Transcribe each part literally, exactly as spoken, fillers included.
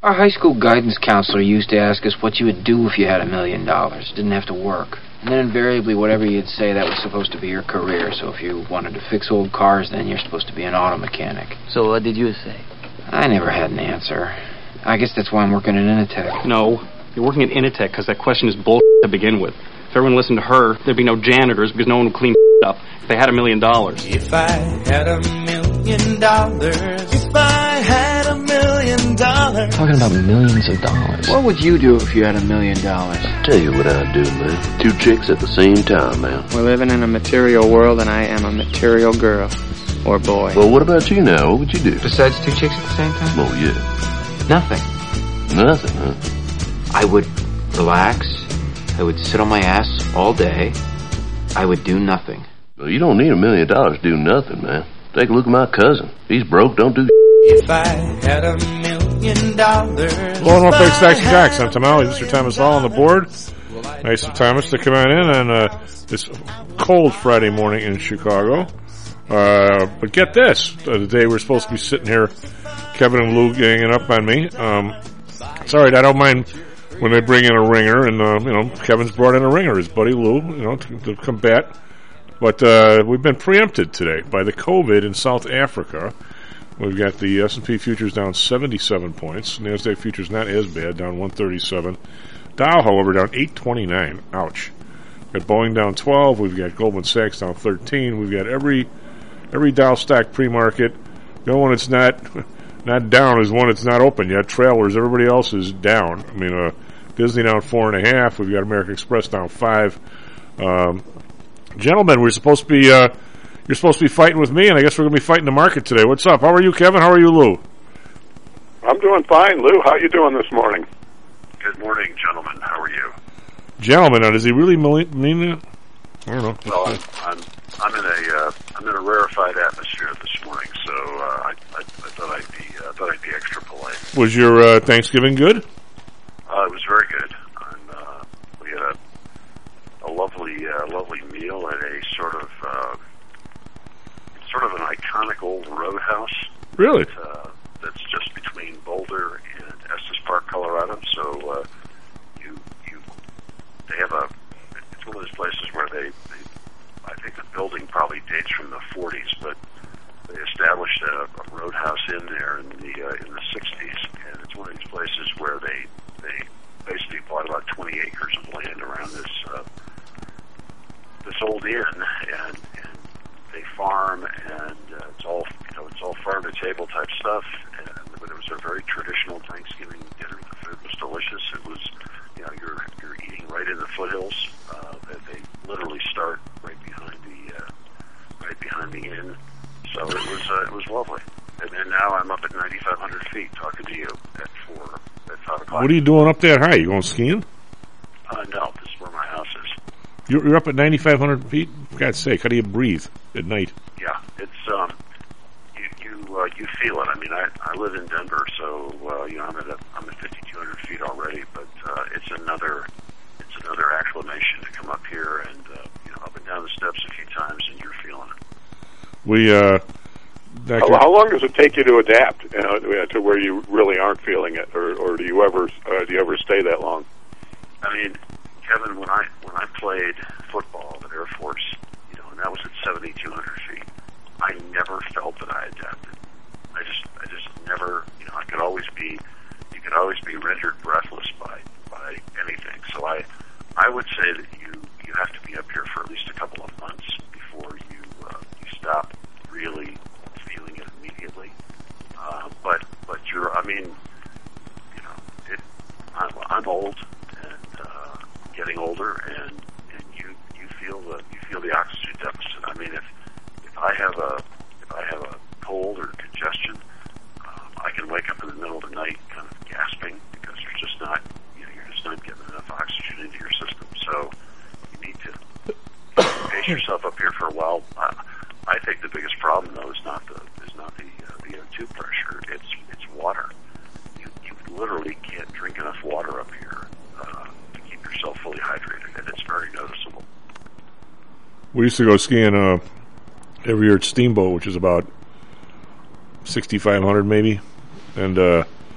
Our high school guidance counselor used to ask us what you would do if you had a million dollars. Didn't have to work. And then invariably, whatever you'd say, that was supposed to be your career. So if you wanted to fix old cars, then you're supposed to be an auto mechanic. So what did you say? I never had an answer. I guess that's why I'm working at Initech. No, you're working at Initech because that question is bull to begin with. If everyone listened to her, there'd be no janitors because no one would clean up if they had a million dollars. If I had a million dollars, if I had a million dollars. Talking about millions of dollars. What would you do if you had a million dollars? Tell you what I'd do, man. Two chicks at the same time, man. We're living in a material world, and I am a material girl. Or boy. Well, what about you now? What would you do? Besides two chicks at the same time? Oh, yeah. Nothing. Nothing, huh? I would relax. I would sit on my ass all day. I would do nothing. Well, you don't need a million dollars to do nothing, man. Take a look at my cousin. He's broke, don't do If I had a million dollars. Hello, North Lake Stacks and Jacks. I'm Tom Alley. Mister Thomas Hall on the board. Nice of Thomas to come on in on uh, this cold Friday morning in Chicago. Uh, but get this. Uh, the day we're supposed to be sitting here, Kevin and Lou ganging up on me. Um, it's alright, I don't mind when they bring in a ringer, and, uh, you know, Kevin's brought in a ringer, his buddy Lou, you know, to, to combat. But, uh, we've been preempted today by the COVID in South Africa. We've got the S and P futures down seventy-seven points. NASDAQ futures not as bad, down one thirty-seven. Dow, however, down eight twenty-nine. Ouch. We've got Boeing down twelve. We've got Goldman Sachs down thirteen. We've got every every Dow stock pre-market. The only one that's not not down is one that's not open yet. Trailers. Everybody else is down. I mean, uh, Disney down four and a half. We've got American Express down five. Um, gentlemen, we're supposed to be. Uh, You're supposed to be fighting with me, and I guess we're going to be fighting the market today. What's up? How are you, Kevin? How are you, Lou? I'm doing fine, Lou. How you doing this morning? Good morning, gentlemen. How are you? Gentlemen, now, does he really mean that? I don't know. Well, I'm I'm, I'm in a uh, I'm in a rarefied atmosphere this morning, so uh, I, I I thought I'd be uh, thought I'd be extra polite. Was your uh, Thanksgiving good? Uh, it was very good. And, uh, we had a a lovely uh, lovely meal at a sort of. Uh, Sort of an iconic old roadhouse. Really? That, uh, that's just between Boulder and Estes Park, Colorado. So uh, you you they have a. It's one of those places where they, they I think the building probably dates from the forties, but they established a, a roadhouse in there in the uh, in the sixties, and it's one of these places where they they basically bought about twenty acres of land around this uh, this old inn, and, and they farm, and uh, it's all you know, it's all farm to table type stuff. And but it was a very traditional Thanksgiving dinner. The food was delicious. It was, you know, you're you're eating right in the foothills. Uh, they literally start right behind the uh, right behind the inn. So it was uh, it was lovely. And then now I'm up at ninety-five hundred feet talking to you at four at five o'clock. What are you doing up that high? You going skiing? Uh, no, this is where my house is. You're, you're up at ninety-five hundred feet? For God's sake, how do you breathe at night? Yeah, it's, um, you, you, uh, you feel it. I mean, I, I live in Denver, so, uh, you know, I'm at, a, I'm at fifty-two hundred feet already, but, uh, it's another, it's another acclimation to come up here and, uh, you know, up and down the steps a few times, and you're feeling it. We, uh, how, how long does it take you to adapt, you know, to where you really aren't feeling it, or, or do you ever, uh, do you ever stay that long? I mean, Kevin, when I when I played football at Air Force, you know, and that was at seventy-two hundred feet, I never felt that I adapted. I just I just never, you know, I could always be, you could always be rendered breathless by by anything. So I I would say that you you have to be up here for at least a couple of months before you uh, you stop really feeling it immediately. Uh, but but you're, I mean, you know, it, I'm, I'm old. Getting older, and, and you you feel the you feel the oxygen deficit. I mean, if if I have a if I have a cold or congestion, um, I can wake up in the middle of the night kind of gasping because you're just not you know you're just not getting enough oxygen into your system. So you need to pace yourself up here for a while. I, I think the biggest problem though is not the is not the uh, the O two pressure. It's it's water. You you literally can't drink enough water up here. Uh, yourself fully hydrated, and it's very noticeable. We used to go skiing uh, every year at Steamboat, which is about sixty-five hundred maybe, and uh,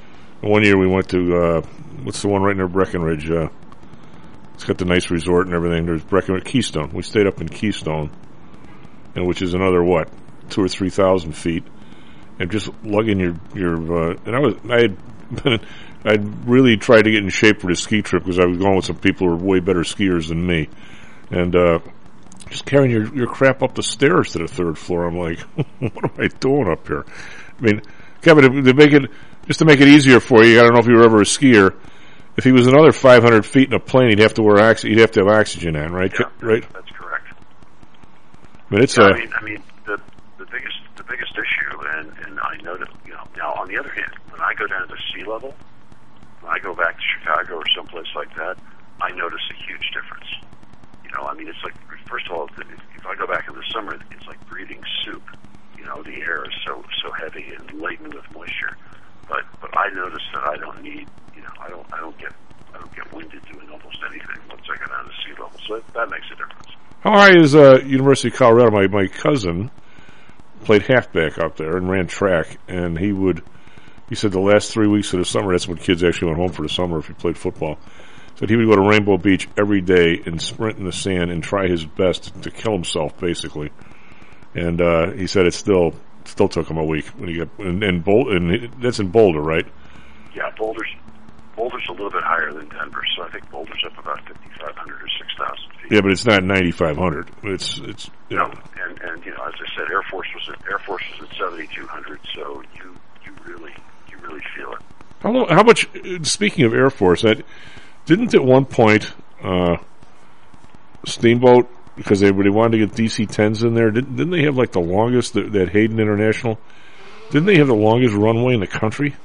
one year we went to, uh, what's the one right near Breckenridge? Uh, it's got the nice resort and everything. There's Breckenridge, Keystone. We stayed up in Keystone, and which is another, what, two or three thousand feet. And just lugging your, your, uh, and I was, I had been, I'd really tried to get in shape for the ski trip because I was going with some people who were way better skiers than me. And, uh, just carrying your, your crap up the stairs to the third floor, I'm like, what am I doing up here? I mean, Kevin, to make it, just to make it easier for you, I don't know if you were ever a skier, if he was another five hundred feet in a plane, he'd have to wear ox- he'd have to have oxygen on, right? Yeah, right? That's correct. I mean, it's, yeah, uh, I mean, I mean, the, the biggest, the biggest issue, and, and I know that, you know, now on the other hand, when I go down to sea level, when I go back to Chicago or someplace like that, I notice a huge difference. You know, I mean, it's like, first of all, if, if I go back in the summer, it's like breathing soup. You know, the air is so so heavy and laden with moisture. But but I notice that I don't need, you know, I don't I don't get I don't get winded doing almost anything once I go down to sea level. So that, that makes a difference. How high is uh, University of Colorado? My my cousin played halfback up there and ran track, and he would. He said the last three weeks of the summer, that's when kids actually went home for the summer if he played football. Said he would go to Rainbow Beach every day and sprint in the sand and try his best to kill himself, basically. And uh, he said it still still took him a week when he got and, and, Bol- and he, that's in Boulder, right? Yeah, Boulder's Boulder's a little bit higher than Denver, so I think Boulder's up about fifty-five hundred or six thousand feet. Yeah, but it's not ninety-five hundred. It's it's you no, know. and and you know, as I said, Air Force was at, Air Force was at seventy-two hundred, so you you really you really feel it. How long, how much? Speaking of Air Force, that didn't at one point uh, Steamboat, because they they wanted to get D C tens in there. Didn't, didn't they have like the longest that, that Hayden International? Didn't they have the longest runway in the country?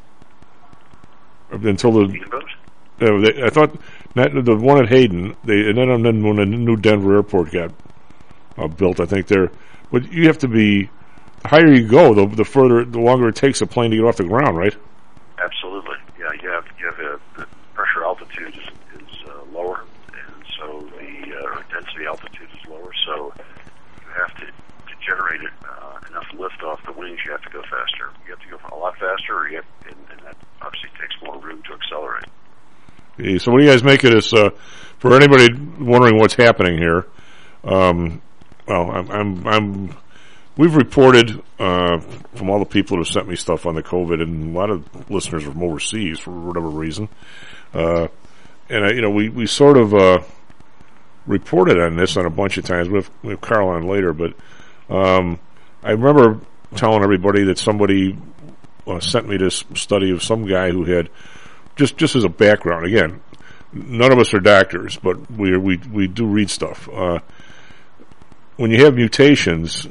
Until the uh, they, I thought not the one at Hayden. They and then and then when the new Denver airport got uh, built, I think there. But you have to be the higher you go, the the further, the longer it takes a plane to get off the ground, right? Absolutely, yeah. You have you have a, the pressure altitude is, is uh, lower, and so the uh, density altitude is lower. So you have to to generate it, uh, enough lift off the wings. You have to go faster. You have to go a lot faster, or you have, and, and that obviously takes more room to accelerate. Okay, so what do you guys make of this? Uh, for anybody wondering what's happening here, um, well, I'm, I'm, I'm, we've reported uh, from all the people who have sent me stuff on the COVID, and a lot of listeners from overseas for whatever reason. Uh, and, uh, you know, we, we sort of uh, reported on this on a bunch of times. We'll have, we'll have Carl on later, but um, I remember telling everybody that somebody uh, sent me this study of some guy who had, just just as a background, again, none of us are doctors, but we we we do read stuff. Uh, when you have mutations,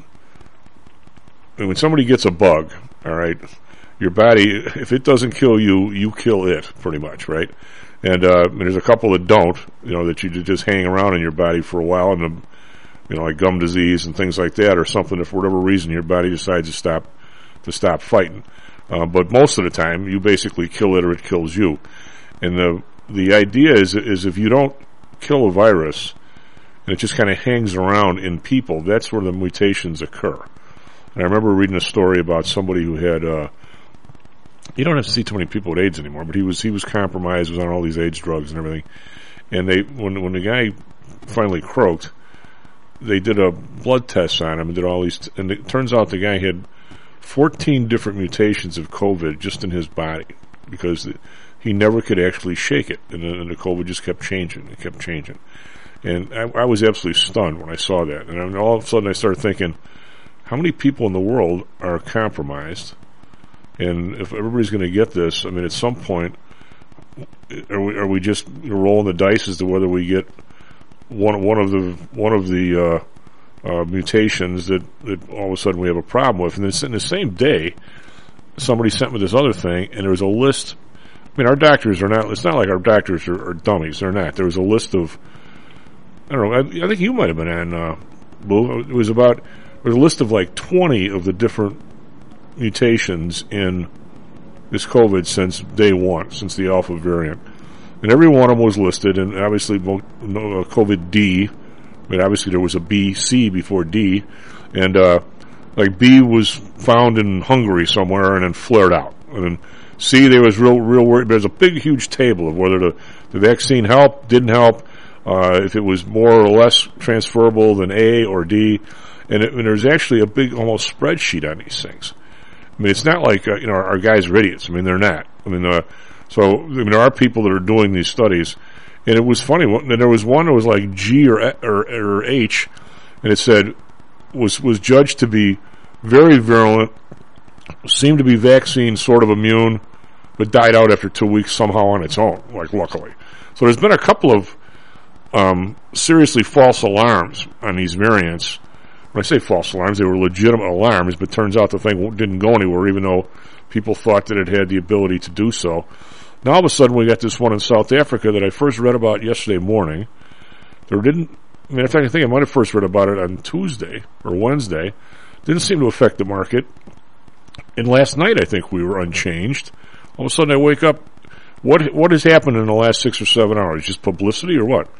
when somebody gets a bug, all right, your body, if it doesn't kill you, you kill it, pretty much, right? And, uh, and there's a couple that don't, you know, that you just hang around in your body for a while, and the, you know, like gum disease and things like that, or something. If for whatever reason your body decides to stop to stop fighting. Uh, but most of the time, you basically kill it or it kills you. And the the idea is is if you don't kill a virus, and it just kind of hangs around in people, that's where the mutations occur. And I remember reading a story about somebody who had, uh, you don't have to see too many people with AIDS anymore, but he was he was compromised, was on all these AIDS drugs and everything. And they when when the guy finally croaked, they did a blood test on him and did all these, t- and it turns out the guy had fourteen different mutations of COVID just in his body, because he never could actually shake it, and the, and the COVID just kept changing, it kept changing. And I, I was absolutely stunned when I saw that. And I, all of a sudden I started thinking, how many people in the world are compromised? And if everybody's going to get this, I mean, at some point, are we, are we just rolling the dice as to whether we get one one of the one of the uh, Uh, mutations that, that all of a sudden we have a problem with? And then in the same day, somebody sent me this other thing, and there was a list. I mean, our doctors are not, it's not like our doctors are, are dummies. They're not. There was a list of, I don't know, I, I think you might have been on, uh, Boo. It was about, there was a list of like twenty of the different mutations in this COVID since day one, since the Alpha variant. And every one of them was listed, and obviously COVID D, I mean, obviously there was a B, C before D, and uh, like B was found in Hungary somewhere and then flared out. And then see, there was real, real worry. There's a big, huge table of whether the, the vaccine helped, didn't help, uh, if it was more or less transferable than A or D, and, it, and there's actually a big, almost spreadsheet on these things. I mean, it's not like uh, you know our guys are idiots. I mean, they're not. I mean, uh, so I mean, there are people that are doing these studies, and it was funny. And there was one that was like G or or, or H, and it said was was judged to be very virulent, seemed to be vaccine sort of immune, but died out after two weeks somehow on its own. Like luckily, so there's been a couple of um, seriously false alarms on these variants. When I say false alarms, they were legitimate alarms, but turns out the thing didn't go anywhere, even though people thought that it had the ability to do so. Now all of a sudden we got this one in South Africa that I first read about yesterday morning. There didn't, I mean, in fact, I think I might have first read about it on Tuesday or Wednesday. Didn't seem to affect the market. And last night I think we were unchanged. All of a sudden I wake up. What what has happened in the last six or seven hours? Just publicity or what?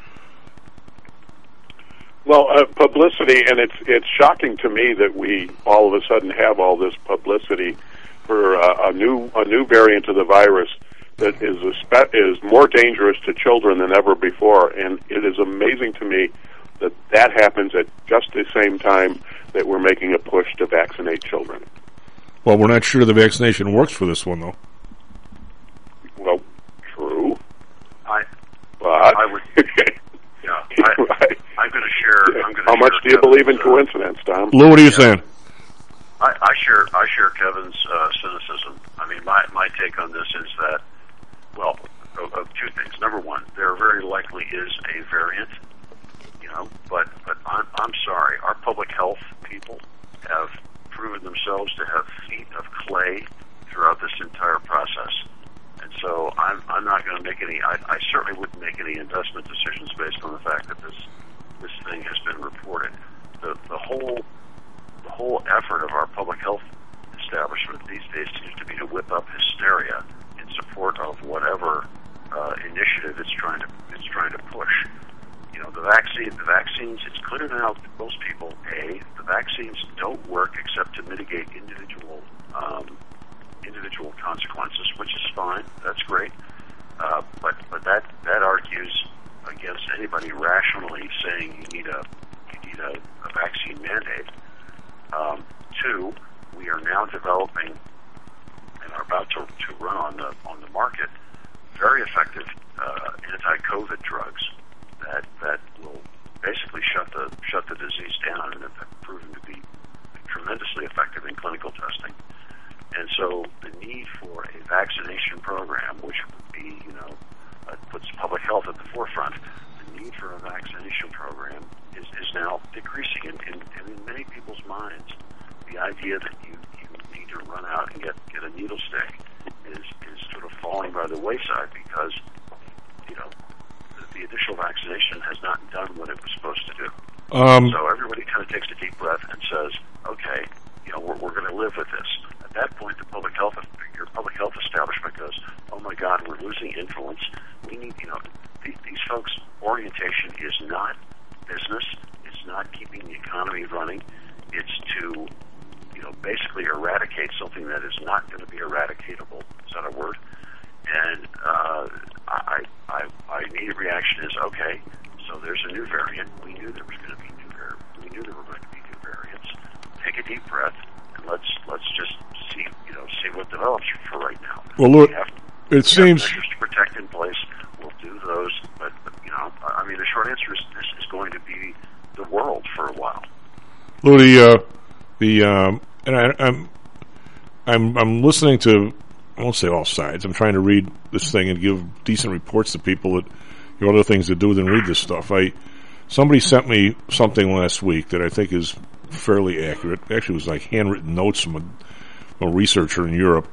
Well, uh, publicity, and it's it's shocking to me that we all of a sudden have all this publicity for uh, a new a new variant of the virus that is a spe- is more dangerous to children than ever before, and it is amazing to me that that happens at just the same time that we're making a push to vaccinate children. Well, we're not sure the vaccination works for this one, though. Well, true. I, but I would. Yeah, I, right. I'm going to share. I'm going to How much do you Kevin's, believe in uh, coincidence, Tom? Lou, what are you yeah. saying? I, I share. I share Kevin's uh, cynicism. I mean, my my take on this is that, well, of, of two things. Number one, there very likely is a variant, you know, but but I'm I'm sorry. Our public health people have proven themselves to have feet of clay throughout this entire process. And so I'm I'm not going to make any. I, I certainly wouldn't make any investment decisions based on the fact that this this thing has been reported. The the whole the whole effort of our public health establishment these days seems to be to whip up hysteria in support of whatever uh, initiative it's trying to it's trying to push. You know, the vaccine the vaccines. It's clear now to most people. A the vaccines don't work except to mitigate individual. Um, individual consequences, which is fine. That's great. Uh, but but that that argues against anybody rationally saying you need a you need a, a vaccine mandate. Um, two, we are now developing and are about to, to run on the on the market very effective uh, anti-COVID drugs that that will basically shut the shut the disease down and have proven to be tremendously effective in clinical testing. And so the need for a vaccination program, which would be, you know, uh, puts public health at the forefront, the need for a vaccination program is, is now decreasing. And in, in, in many people's minds, the idea that you, you need to run out and get, get a needle stick is, is sort of falling by the wayside because, you know, the, the initial vaccination has not done what it was supposed to do. Um, so everybody kind of takes a deep breath and says, okay, you know, we're, we're going to live with this. At that point, the public health, your public health establishment goes, "Oh my God, we're losing influence. We need, you know, the, these folks' orientation is not business. It's not keeping the economy running. It's to, you know, basically eradicate something that is not going to be eradicatable." Is that a word? And uh, I, I, my immediate reaction is, okay, so there's a new variant. We knew there was going to be new variants. We knew there were going to be new variants. Take a deep breath and let's let's just see, you know, see what develops for right now. Well, look, we have, it we seems have measures to protect in place. We'll do those, but, but you know, I mean, the short answer is this is going to be the world for a while. Lou, the uh, the um, and I, I'm I'm I'm listening to. I won't say all sides. I'm trying to read this thing and give decent reports to people that you know, other things to do than read this stuff. I somebody sent me something last week that I think is fairly accurate. Actually, it was like handwritten notes from a, a researcher in Europe,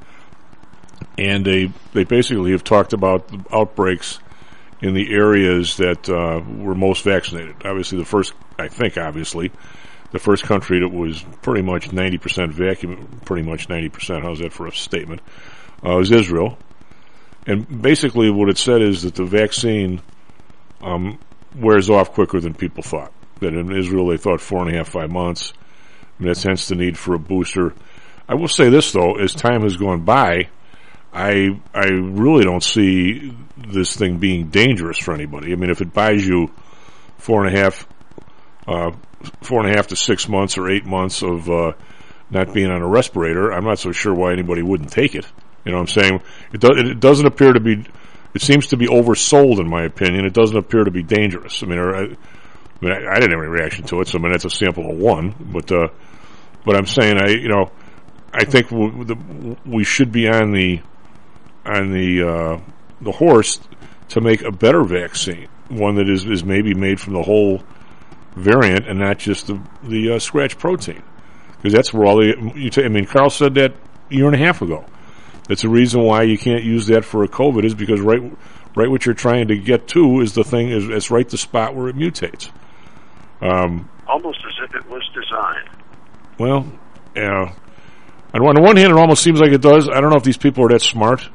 and they they basically have talked about the outbreaks in the areas that uh, were most vaccinated. Obviously, the first, I think, obviously, the first country that was pretty much ninety percent vacuum, pretty much ninety percent. How's that for a statement? Uh, was Israel, and basically what it said is that the vaccine um, wears off quicker than people thought. That in Israel they thought four and a half, five months. And that's hence the need for a booster. I will say this though, as time has gone by, I I really don't see this thing being dangerous for anybody. I mean, if it buys you four and a half, uh, four and a half to six months or eight months of uh, not being on a respirator, I'm not so sure why anybody wouldn't take it. You know what I'm saying? It, do, it doesn't appear to be. It seems to be oversold, in my opinion. It doesn't appear to be dangerous. I mean, or, I, I, mean I, I didn't have any reaction to it, so I mean that's a sample of one. But uh, but I'm saying I you know I think we, the, we should be on the on the uh, the horse to make a better vaccine, one that is, is maybe made from the whole variant and not just the the uh, scratch protein, because that's where all the you t- I mean Carl said that a year and a half ago. That's the reason why you can't use that for a COVID, is because right right what you're trying to get to is the thing is it's right the spot where it mutates. Um, Almost as if it was designed. Well, yeah. And on the one hand, it almost seems like it does. I don't know if these people are that smart.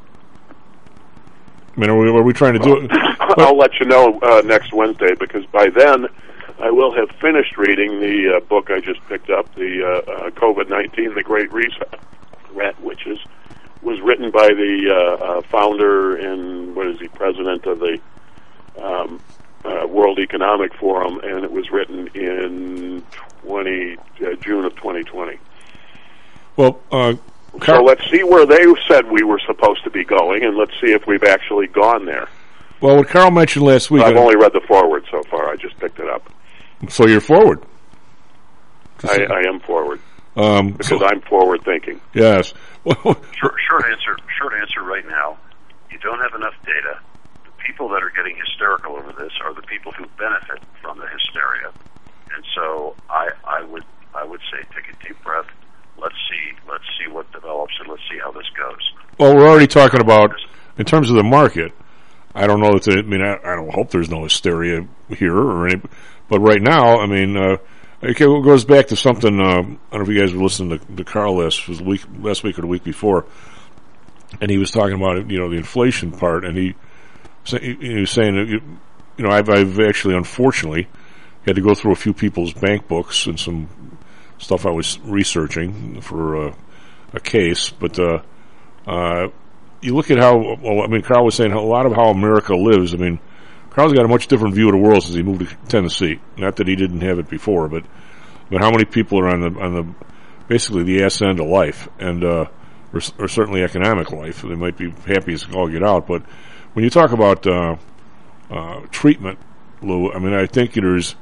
I mean, are we, are we trying to do it? I'll let you know uh, next Wednesday, because by then I will have finished reading the uh, book I just picked up, the uh, uh, COVID nineteen, The Great Reset, which is, was written by the uh, uh, founder and, what is he, president of the um, uh, World Economic Forum, and it was written in twenty, uh, June of twenty twenty. Well, uh, so let's see where they said we were supposed to be going, and let's see if we've actually gone there. Well, what Carl mentioned last week... I've only read the forward so far. I just picked it up. So you're forward. I, I am forward. Um, because so, I'm forward thinking. Yes. short, short answer. Short answer right now. You don't have enough data. The people that are getting hysterical over this are the people who benefit from the hysteria, and so I, I would, I would say, take a deep breath. Let's see, let's see what develops, and let's see how this goes. Well, we're already talking about in terms of the market. I don't know that. They, I mean, I, I don't hope there's no hysteria here or any. But right now, I mean. Uh, Okay, well, it goes back to something, uh, I don't know if you guys were listening to, to Carl last, was week, last week or the week before, and he was talking about, you know, the inflation part, and he, he was saying that, you, you know, I've, I've actually, unfortunately, had to go through a few people's bank books and some stuff I was researching for uh, a case, but uh, uh, you look at how, well, I mean, Carl was saying a lot of how America lives. I mean, Carl's got a much different view of the world since he moved to Tennessee. Not that he didn't have it before, but but how many people are on the on the basically the ass end of life, and uh, or, or certainly economic life. They might be happy as all get out, but when you talk about uh, uh, treatment, Lou, I mean, I think there's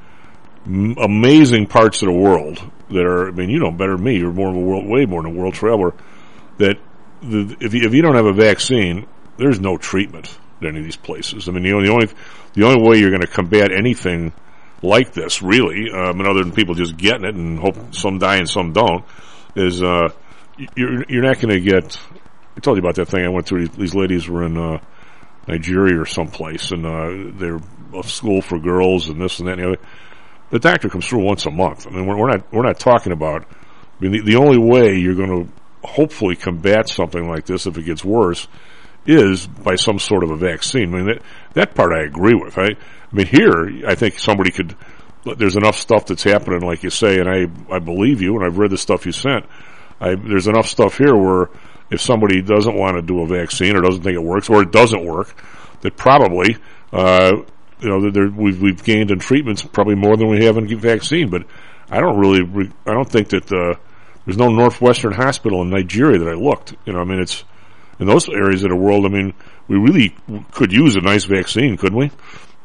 m- amazing parts of the world that are. I mean, you know better than me. You're more of a world, way more than a world traveler. That the, if you, if you don't have a vaccine, there's no treatment in any of these places. I mean, the only, the only, the only way you're going to combat anything like this, really, um, and other than people just getting it and hope some die and some don't, is uh, you're you're not going to get. I told you about that thing I went through. These ladies were in uh, Nigeria or someplace, and uh, they're a school for girls and this and that and the other. The doctor comes through once a month. I mean, we're, we're not we're not talking about. I mean, the, the only way you're going to hopefully combat something like this, if it gets worse, is by some sort of a vaccine. I mean, that, that part I agree with. I, I mean, here, I think somebody could, there's enough stuff that's happening, like you say, and I, I believe you, and I've read the stuff you sent. I, there's enough stuff here where if somebody doesn't want to do a vaccine or doesn't think it works, or it doesn't work, that probably, uh, you know, there, we've, we've gained in treatments probably more than we have in vaccine. But I don't really, re, I don't think that, uh, there's no Northwestern hospital in Nigeria that I looked. You know, I mean, it's, in those areas of the world, I mean, we really could use a nice vaccine, couldn't we?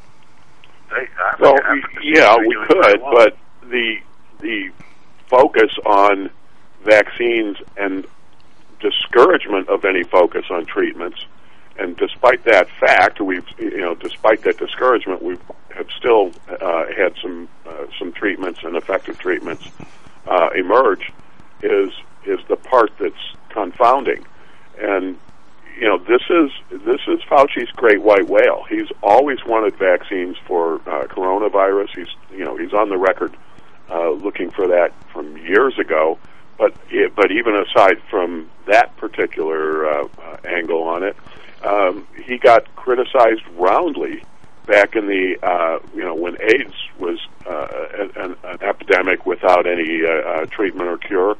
Well, yeah, we could, but the the focus on vaccines and discouragement of any focus on treatments, and despite that fact, we've you know, despite that discouragement, we have still uh, had some uh, some treatments and effective treatments uh, emerge. Is is the part that's confounding. And, you know, this is this is Fauci's great white whale. He's always wanted vaccines for uh, coronavirus. He's, you know, he's on the record uh, looking for that from years ago. But it, but even aside from that particular uh, uh, angle on it, um, he got criticized roundly back in the, uh, you know, when AIDS was uh, an, an epidemic without any uh, uh, treatment or cure.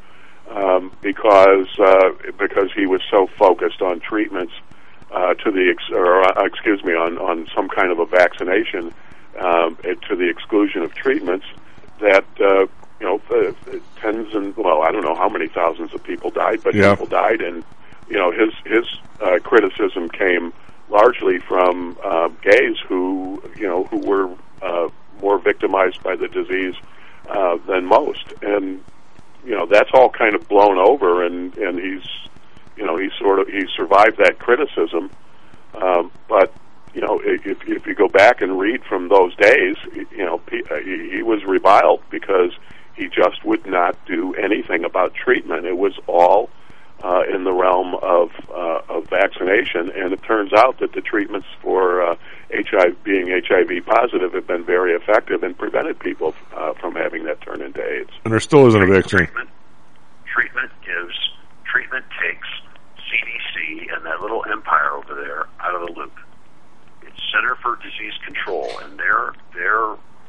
um, because uh, because he was so focused on treatments uh, to the ex- or uh, excuse me on, on some kind of a vaccination um, to the exclusion of treatments that uh, you know uh, tens and well I don't know how many thousands of people died, but yeah. people died, and you know his his uh, criticism came largely from uh, gays who you know who were uh, more victimized by the disease uh, than most, and you know that's all kind of blown over, and and he's you know he sort of he survived that criticism, um, but you know if if you go back and read from those days, you know he, he was reviled because he just would not do anything about treatment. It was all Uh, in the realm of uh, of vaccination, and it turns out that the treatments for uh, H I V, being H I V positive have been very effective and prevented people uh, from having that turn into AIDS. And there still isn't a vaccine. Treatment, treatment gives treatment takes C D C and that little empire over there out of the loop. It's Center for Disease Control, and their their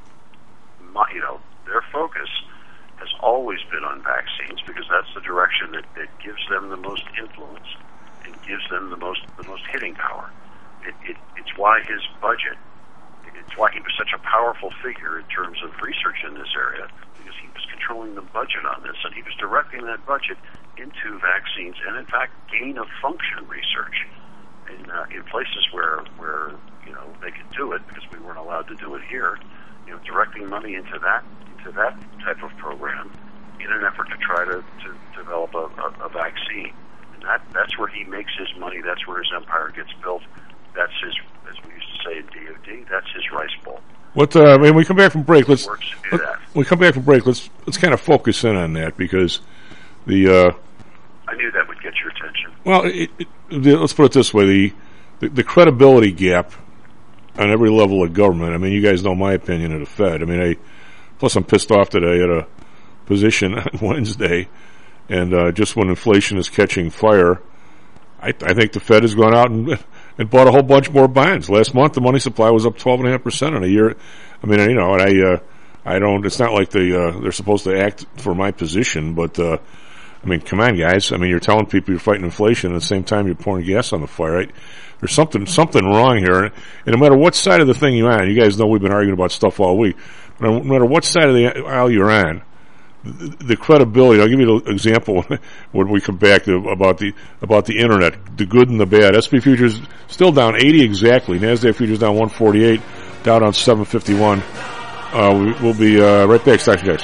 you know their focus has always been on vaccines because that's the direction that, that gives them the most influence and gives them the most the most hitting power. It, it, it's why his budget, it's why he was such a powerful figure in terms of research in this area, because he was controlling the budget on this, and he was directing that budget into vaccines and, in fact, gain-of-function research in, uh, in places where, where you know they could do it because we weren't allowed to do it here. You know, directing money into that to that type of program in an effort to try to, to develop a, a, a vaccine. And that, that's where he makes his money. That's where his empire gets built. That's his, as we used to say in D O D, that's his rice bowl. What, uh, when we come back from break, let's, Works to do let, that. when we come back from break, let's, let's kind of focus in on that because the, uh, I knew that would get your attention. well, it, it, the, let's put it this way, the, the, the credibility gap on every level of government. I mean, you guys know my opinion of the Fed. I mean, I, plus, I'm pissed off today at a position on Wednesday, and uh, just when inflation is catching fire, I, I think the Fed has gone out and, and bought a whole bunch more bonds. Last month, the money supply was up twelve point five percent in a year. I mean, you know, and I, uh, I don't. It's not like they uh, they're supposed to act for my position, but uh, I mean, come on, guys. I mean, you're telling people you're fighting inflation, at the same time you're pouring gas on the fire, right? There's something something wrong here, and no matter what side of the thing you're on, you guys know we've been arguing about stuff all week. No matter what side of the aisle you're on, the, the credibility. I'll give you an example when we come back to, about the about the internet, the good and the bad. S and P futures still down eighty exactly. Nasdaq futures down one forty-eight. Dow down seven fifty-one. Uh, we, we'll be uh, right back. Stocks and Jocks.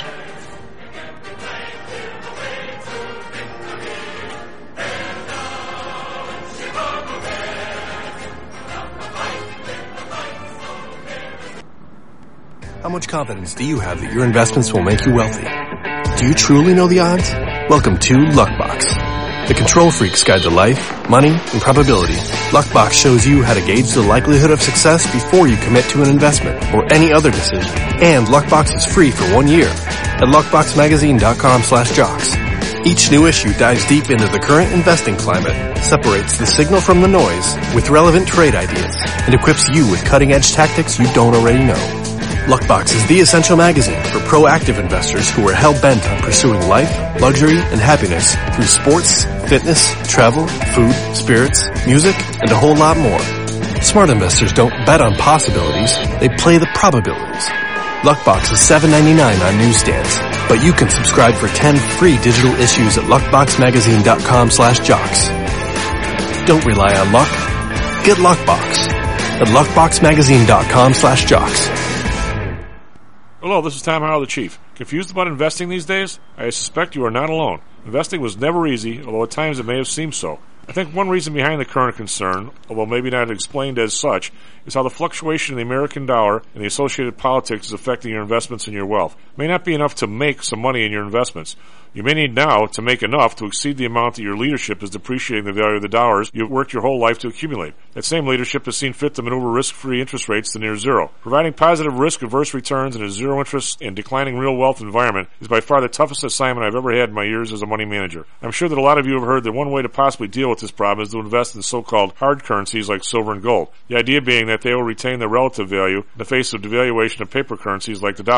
How much confidence do you have that your investments will make you wealthy? Do you truly know the odds? Welcome to Luckbox, the control freak's guide to life, money, and probability. Luckbox shows you how to gauge the likelihood of success before you commit to an investment or any other decision. And Luckbox is free for one year at luckboxmagazine.com slash jocks. Each new issue dives deep into the current investing climate, separates the signal from the noise with relevant trade ideas, and equips you with cutting-edge tactics you don't already know. Luckbox is the essential magazine for proactive investors who are hell-bent on pursuing life, luxury, and happiness through sports, fitness, travel, food, spirits, music, and a whole lot more. Smart investors don't bet on possibilities, they play the probabilities. Luckbox is seven ninety-nine on newsstands, but you can subscribe for ten free digital issues at luckboxmagazine.com slash jocks. Don't rely on luck. Get Luckbox at luckboxmagazine.com slash jocks. Hello, this is Tom Howell, the Chief. Confused about investing these days? I suspect you are not alone. Investing was never easy, although at times it may have seemed so. I think one reason behind the current concern, although maybe not explained as such, is how the fluctuation in the American dollar and the associated politics is affecting your investments and your wealth. It may not be enough to make some money in your investments. You may need now to make enough to exceed the amount that your leadership is depreciating the value of the dollars you've worked your whole life to accumulate. That same leadership has seen fit to maneuver risk-free interest rates to near zero. Providing positive risk-averse returns in a zero-interest and declining real wealth environment is by far the toughest assignment I've ever had in my years as a money manager. I'm sure that a lot of you have heard that one way to possibly deal with this problem is to invest in so-called hard currencies like silver and gold. The idea being that they will retain their relative value in the face of devaluation of paper currencies like the dollar.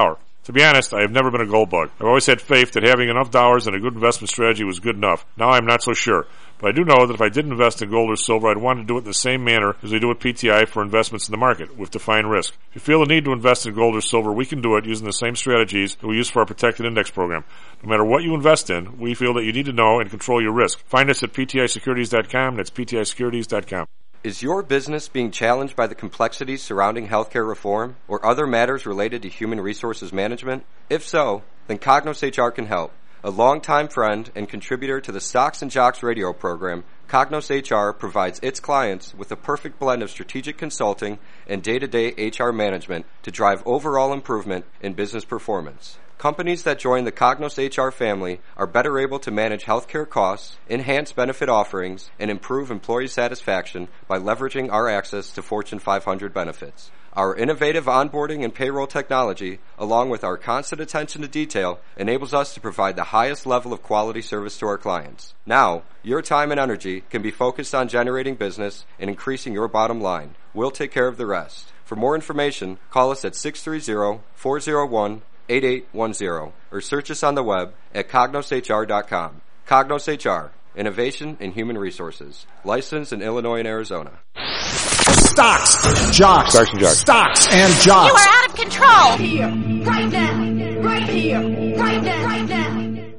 To be honest, I have never been a gold bug. I've always had faith that having enough dollars and a good investment strategy was good enough. Now I'm not so sure. But I do know that if I did invest in gold or silver, I'd want to do it in the same manner as we do with P T I for investments in the market, with defined risk. If you feel the need to invest in gold or silver, we can do it using the same strategies that we use for our protected index program. No matter what you invest in, we feel that you need to know and control your risk. Find us at P T I securities dot com. That's P T I securities dot com. Is your business being challenged by the complexities surrounding healthcare reform or other matters related to human resources management? If so, then Cognos H R can help. A longtime friend and contributor to the Stocks and Jocks radio program, Cognos H R provides its clients with a perfect blend of strategic consulting and day-to-day H R management to drive overall improvement in business performance. Companies that join the Cognos H R family are better able to manage healthcare costs, enhance benefit offerings, and improve employee satisfaction by leveraging our access to Fortune five hundred benefits. Our innovative onboarding and payroll technology, along with our constant attention to detail, enables us to provide the highest level of quality service to our clients. Now, your time and energy can be focused on generating business and increasing your bottom line. We'll take care of the rest. For more information, call us at six three zero, four zero one, eight eight one zero or search us on the web at cognos H R dot com. Cognos H R, Innovation in Human Resources. Licensed in Illinois and Arizona. Stocks, jocks, Stocks and jocks. Stocks and jocks. You are out of control. Right here, right now, right here, right now, right now.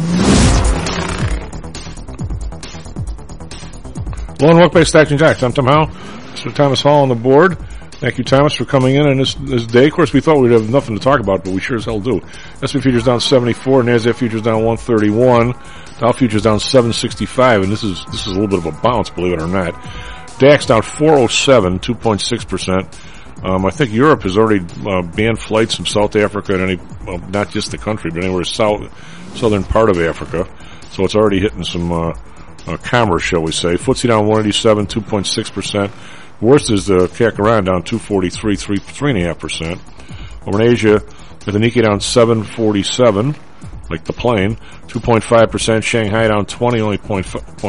Hello and welcome back to Stocks and Jocks. I'm Tom Howell. Mister Thomas Hall on the board. Thank you, Thomas, for coming in on this, this day. Of course, we thought we'd have nothing to talk about, but we sure as hell do. S and P futures down seventy-four, NASDAQ futures down one thirty-one, Dow futures down seven sixty-five, and this is this is a little bit of a bounce, believe it or not. DAX down four oh seven, two point six percent. Um, I think Europe has already uh, banned flights from South Africa and any, well, not just the country, but anywhere south, southern part of Africa. So it's already hitting some uh, uh, commerce, shall we say. F T S E down one eighty-seven, two point six percent. Worst is the C A C Iran down two forty-three, three three and a half percent. Over in Asia, with the Nikkei down seven forty-seven, like the plane, two point five percent. Shanghai down twenty, only point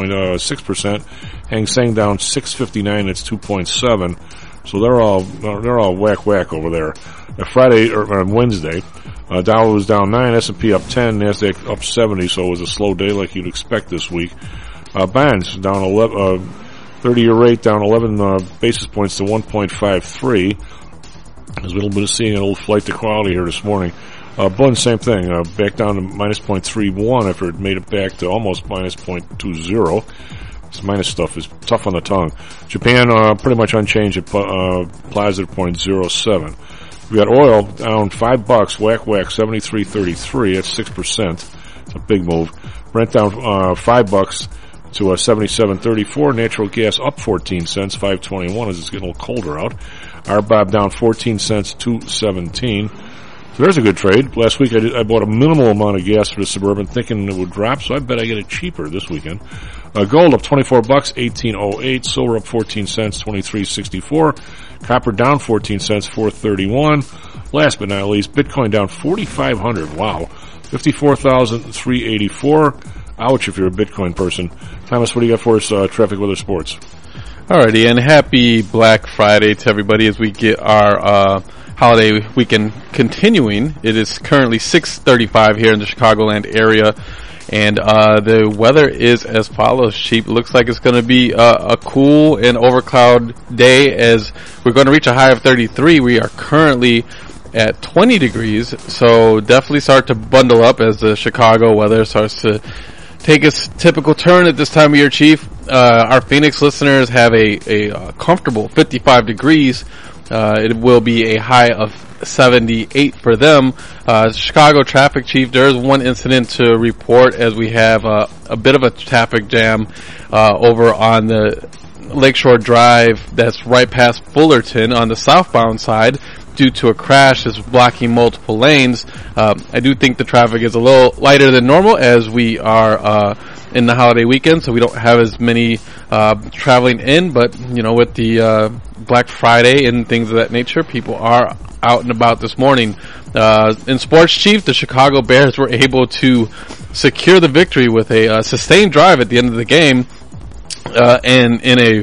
six percent. Hang Seng down six fifty-nine, that's two point seven. So they're all they're all whack whack over there. Uh, Friday or on Wednesday, uh, Dow was down nine, S and P up ten, Nasdaq up seventy. So it was a slow day like you'd expect this week. Uh, bonds down eleven. Uh, thirty-year rate down eleven uh, basis points to one point five three. There's a little bit of seeing a little flight to quality here this morning. Uh, Bund, same thing, uh, back down to minus zero point three one after it made it back to almost minus zero point two zero. This minus stuff is tough on the tongue. Japan, uh, pretty much unchanged at uh, positive zero point zero seven. We got oil down five bucks, whack whack, seventy-three thirty-three. That's six percent. It's a big move. Brent down uh, five bucks to uh, seventy-seven thirty-four. Natural gas up fourteen cents, five twenty-one as it's getting a little colder out. R B O B down fourteen cents, two seventeen. So there's a good trade. Last week I, did, I bought a minimal amount of gas for the Suburban thinking it would drop, so I bet I get it cheaper this weekend. Uh, gold up twenty-four bucks, eighteen oh eight. Silver up fourteen cents, twenty-three sixty-four. Copper down fourteen cents, four thirty-one. Last but not least, Bitcoin down forty-five hundred. Wow. fifty-four thousand three hundred eighty-four. Ouch if you're a Bitcoin person. Thomas, what do you got for us, uh, traffic, weather, sports? Alrighty, and happy Black Friday to everybody as we get our uh, holiday weekend continuing. It is currently six thirty-five here in the Chicagoland area, and uh, the weather is as follows. Sheep, looks like it's going to be uh, a cool and overcloud day as we're going to reach a high of thirty-three. We are currently at twenty degrees, so definitely start to bundle up as the Chicago weather starts to take its typical turn at this time of year, Chief. Uh, our Phoenix listeners have a, a, a comfortable fifty-five degrees. Uh, it will be a high of seventy-eight for them. Uh, Chicago traffic, Chief, there is one incident to report as we have uh, a bit of a traffic jam uh, over on the Lakeshore Drive that's right past Fullerton on the southbound side due to a crash that's blocking multiple lanes. Um, I do think the traffic is a little lighter than normal as we are uh, in the holiday weekend, so we don't have as many uh, traveling in, but you know, with the uh, Black Friday and things of that nature, people are out and about this morning. Uh, in sports, Chief, the Chicago Bears were able to secure the victory with a uh, sustained drive at the end of the game, uh, and in a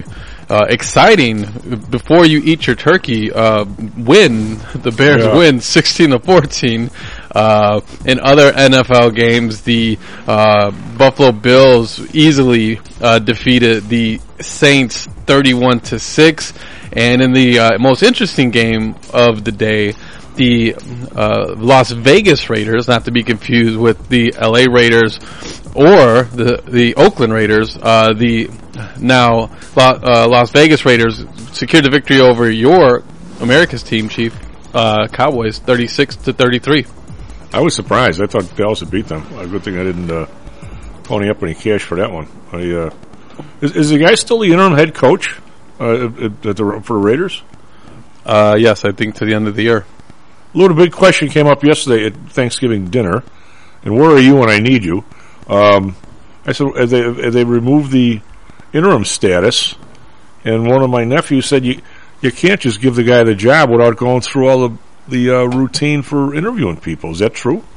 uh, exciting, before you eat your turkey, uh, win, the Bears Yeah. win sixteen to fourteen. Uh, in other N F L games, the uh, Buffalo Bills easily uh, defeated the Saints thirty-one to six. And in the uh, most interesting game of the day, the uh, Las Vegas Raiders, not to be confused with the L A Raiders or the the Oakland Raiders, uh, the now uh, Las Vegas Raiders secured the victory over your America's team, Chief, uh, Cowboys, thirty-six to thirty-three. I was surprised. I thought Dallas had beat them. A good thing I didn't uh, pony up any cash for that one. I, uh, is, is the guy still the interim head coach uh, at, at the, for the Raiders? Uh, yes, I think to the end of the year. Lou, the big question came up yesterday at Thanksgiving dinner, and where are you when I need you? Um, I said, have they, have they removed the interim status? And one of my nephews said, you you can't just give the guy the job without going through all the the uh, routine for interviewing people. Is that true?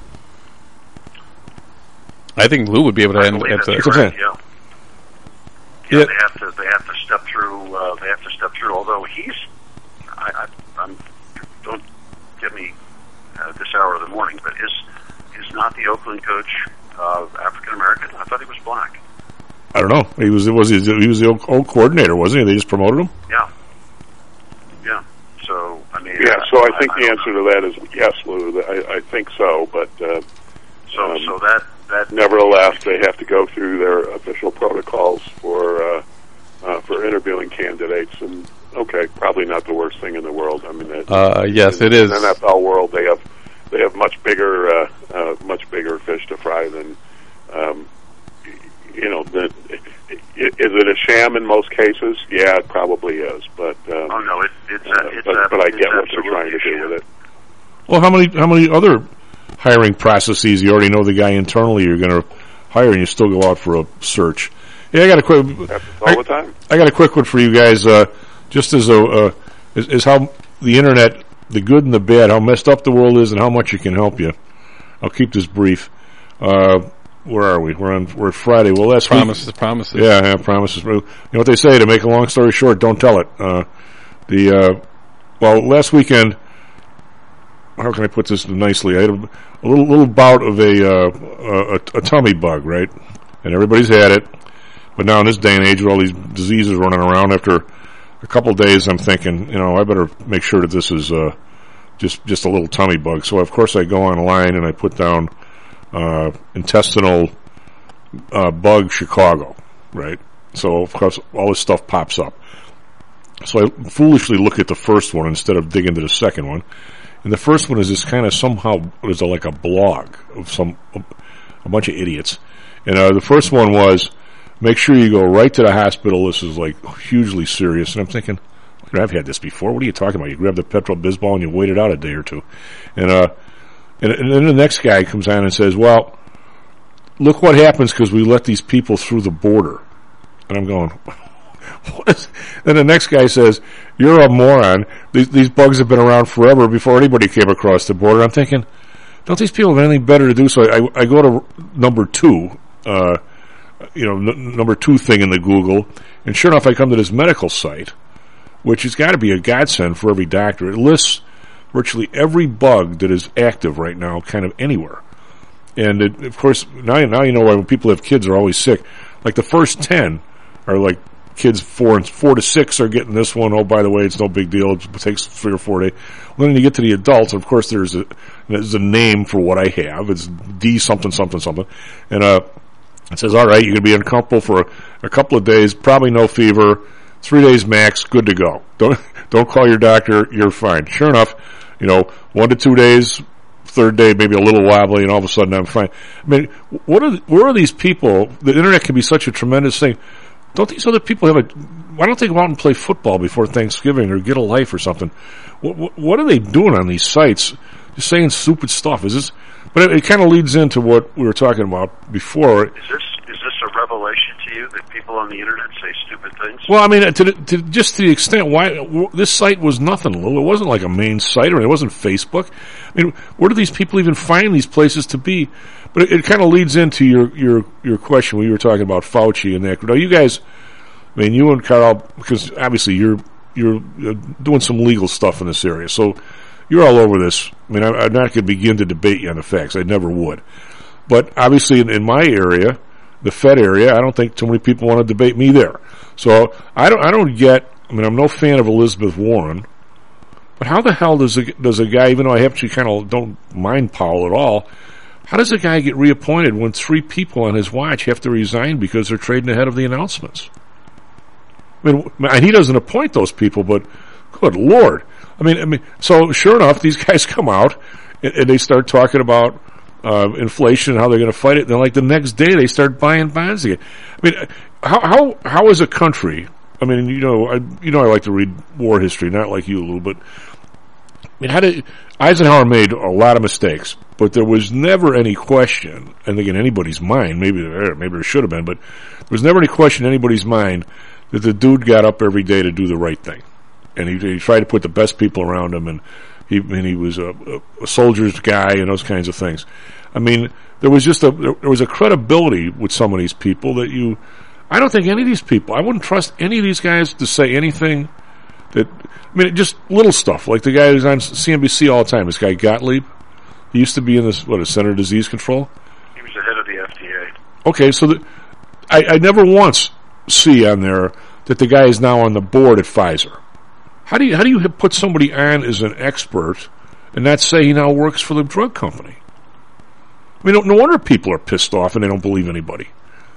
I think Lou would be able to answer that. That's right, yeah. Yeah, yeah, they have to. They have to step through. Uh, they have to step through. Although he's, I, I, I'm, don't get me uh, this hour of the morning, but is is not the Oakland coach uh, African American? I thought he was black. I don't know. He was was he, he was the old, old coordinator, wasn't he? They just promoted him. Yeah. Yeah. So I mean. Yeah. So I think I, the I answer to that is yes, Lou. I, I think so, but. Uh, so um, so that. That Nevertheless, they have to go through their official protocols for uh, uh, for interviewing candidates, and okay, probably not the worst thing in the world. I mean, it, uh, yes, in, it is. In the N F L world, they have they have much bigger uh, uh, much bigger fish to fry than um, you know. The, is it a sham in most cases? Yeah, it probably is. But um, oh no, it, it's uh, a, it's but, a, but I it's get what they're trying to do with it. Well, how many how many other hiring processes you already know the guy internally you're going to hire, and you still go out for a search? Yeah, I got a quick. All the time. I got a quick one for you guys. Uh, just as a uh, is, is how the internet, the good and the bad, how messed up the world is, and how much it can help you. I'll keep this brief. Uh, where are we? We're on. We're Friday. Well, last promises, week, promises. Yeah, yeah, promises. You know what they say? To make a long story short, don't tell it. Uh, the uh, well, last weekend. How can I put this nicely? I had a, a little little bout of a, uh, a a tummy bug, right? And everybody's had it, but now in this day and age, with all these diseases running around, after a couple of days, I'm thinking, you know, I better make sure that this is uh, just just a little tummy bug. So of course, I go online and I put down uh, intestinal uh, bug Chicago, right? So of course, all this stuff pops up. So I foolishly look at the first one instead of digging into the second one. And the first one is this kind of somehow is like a blog of some a, a bunch of idiots. And uh, the first one was, make sure you go right to the hospital. This is like hugely serious. And I'm thinking, I've had this before. What are you talking about? You grab the Pepto-Bismol and you wait it out a day or two. And uh, and, and then the next guy comes on and says, well, look what happens because we let these people through the border. And I'm going, what is? Then the next guy says, you're a moron. These, these bugs have been around forever before anybody came across the border. I'm thinking, don't these people have anything better to do? So I, I go to number two, uh, you know, n- number two thing in the Google, and sure enough, I come to this medical site, which has got to be a godsend for every doctor. It lists virtually every bug that is active right now, kind of anywhere. And it, of course, now, now you know why when people have kids, they're always sick. Like the first ten are like, kids four and four to six are getting this one. Oh, by the way, it's no big deal. It takes three or four days. Well, then you get to the adults, and of course, there's a there's a name for what I have. It's D something something something, and uh, it says, all right, you're gonna be uncomfortable for a, a couple of days, probably no fever, three days max, good to go. Don't don't call your doctor. You're fine. Sure enough, you know, one to two days. Third day, maybe a little wobbly, and all of a sudden I'm fine. I mean, what are where are these people? The internet can be such a tremendous thing. Don't these other people have a? Why don't they go out and play football before Thanksgiving or get a life or something? What, what, what are they doing on these sites? Just saying stupid stuff. Is this? But it, it kind of leads into what we were talking about before. Is this is this a revelation to you that people on the internet say stupid things? Well, I mean, to, the, to just to the extent why w- this site was nothing, Lou. It wasn't like a main site, or it wasn't Facebook. I mean, where do these people even find these places to be? But it, it kind of leads into your, your, your question when you were talking about Fauci and that. Now, you guys, I mean, you and Carl, because obviously you're you're doing some legal stuff in this area, so you're all over this. I mean, I'm not going to begin to debate you on the facts. I never would. But obviously, in, in my area, the Fed area, I don't think too many people want to debate me there. So I don't. I don't get. I mean, I'm no fan of Elizabeth Warren. But how the hell does a, does a guy, even though I actually kind of don't mind Powell at all, how does a guy get reappointed when three people on his watch have to resign because they're trading ahead of the announcements? I mean, he doesn't appoint those people, but good Lord. I mean, I mean, so sure enough, these guys come out and, and they start talking about uh, inflation and how they're going to fight it. And then, like, the next day, they start buying bonds again. I mean, how how how is a country? I mean, you know, I you know, I like to read war history, not like you, Lou, but I mean, how did Eisenhower made a lot of mistakes, but there was never any question, and again, anybody's mind, maybe there, maybe there should have been, but there was never any question in anybody's mind that the dude got up every day to do the right thing, and he, he tried to put the best people around him, and he and he was a, a soldier's guy and those kinds of things. I mean, there was just a there was a credibility with some of these people that you. I don't think any of these people. I wouldn't trust any of these guys to say anything. That I mean, just little stuff like the guy who's on C N B C all the time. This guy Gottlieb. He used to be in this what is Center for Disease Control. He was the head of the F D A. Okay, so the, I, I never once see on there that the guy is now on the board at Pfizer. How do you how do you put somebody on as an expert and not say he now works for the drug company? I mean, no, no wonder people are pissed off and they don't believe anybody.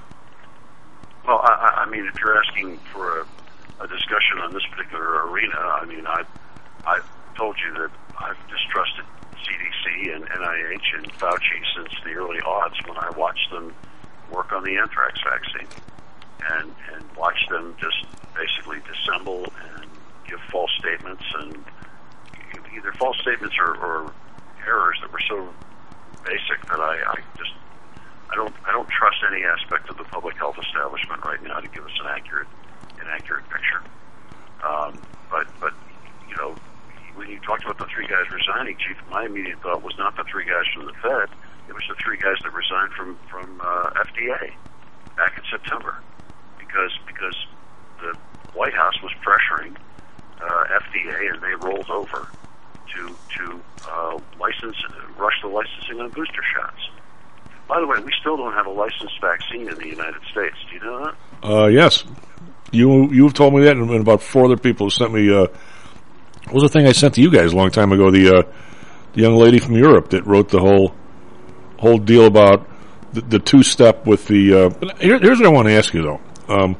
Well, I, I mean, if you're asking for a, a discussion on this particular arena, I mean, I I've told you that I've distrusted C D C and N I H and Fauci since the early odds when I watched them work on the anthrax vaccine and and watched them just basically dissemble and give false statements and either false statements or, or errors that were so basic that I, I just I don't I don't trust any aspect of the public health establishment right now to give us an accurate an accurate picture. Um, but but you know, when you talked about the three guys resigning, Chief, my immediate thought was not the three guys from the Fed. It was the three guys that resigned from from uh, F D A back in September, because because the White House was pressuring uh, F D A, and they rolled over to to uh, license rush the licensing on booster shots. By the way, we still don't have a licensed vaccine in the United States. Do you know that? Uh, yes. You, you've told me that, and about four other people sent me, uh, what was the thing I sent to you guys a long time ago? The, uh, the young lady from Europe that wrote the whole, whole deal about the, the two-step with the, uh, here, here's what I want to ask you, though. Um,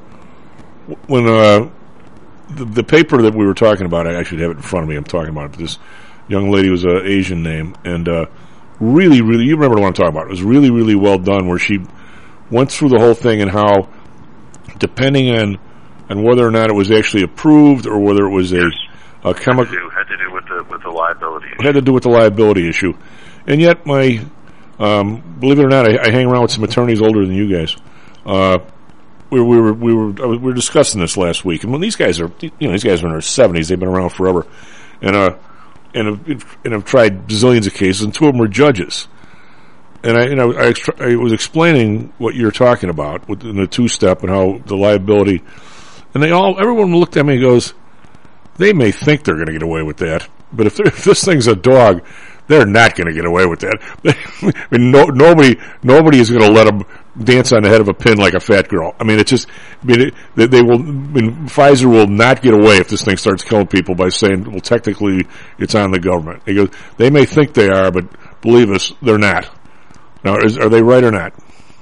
when, uh, the, the paper that we were talking about, I should have it in front of me, I'm talking about it, but this young lady was an Asian name, and, uh, really, really, you remember what I'm talking about. It was really, really well done, where she went through the whole thing and how, depending on on whether or not it was actually approved or whether it was a, yes. a chemical, had to do, had to do with the with the liability issue. Had to do with the liability issue, and yet my, um, believe it or not, I, I hang around with some attorneys older than you guys. Uh, we, we were we were we were discussing this last week, and when these guys are, you know, these guys are in their seventies, they've been around forever, and uh. And have, and have tried zillions of cases, and two of them were judges. And I, you know, I, extra- I was explaining what you're talking about with the two-step and how the liability. And they all, everyone looked at me and goes, "They may think they're going to get away with that, but if, if this thing's a dog, they're not going to get away with that." I mean, no, nobody, nobody is going to let them dance on the head of a pin like a fat girl. I mean, it's just, I mean, it, they, they will, I mean, Pfizer will not get away if this thing starts killing people by saying, well, technically, it's on the government. He goes, they may think they are, but believe us, they're not. Now, is, are they right or not?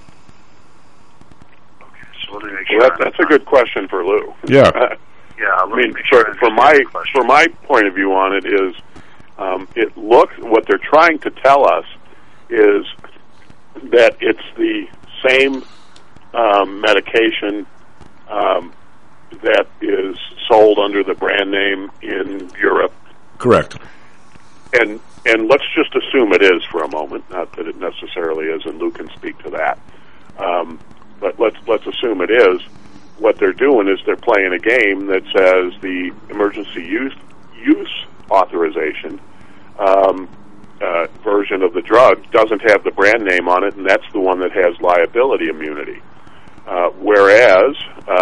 Okay, so let me make sure. Well, that, that's a good question for Lou. Yeah. Uh, yeah, let I me mean, make sure for, for my for my point of view on it is, um, it looks, what they're trying to tell us is that it's the same um, medication um, that is sold under the brand name in Europe. Correct. And and let's just assume it is for a moment, not that it necessarily is, and Lou can speak to that. Um, but let's let's assume it is. What they're doing is they're playing a game that says the emergency use use authorization um, uh, version of the drug doesn't have the brand name on it, and that's the one that has liability immunity. Uh, whereas,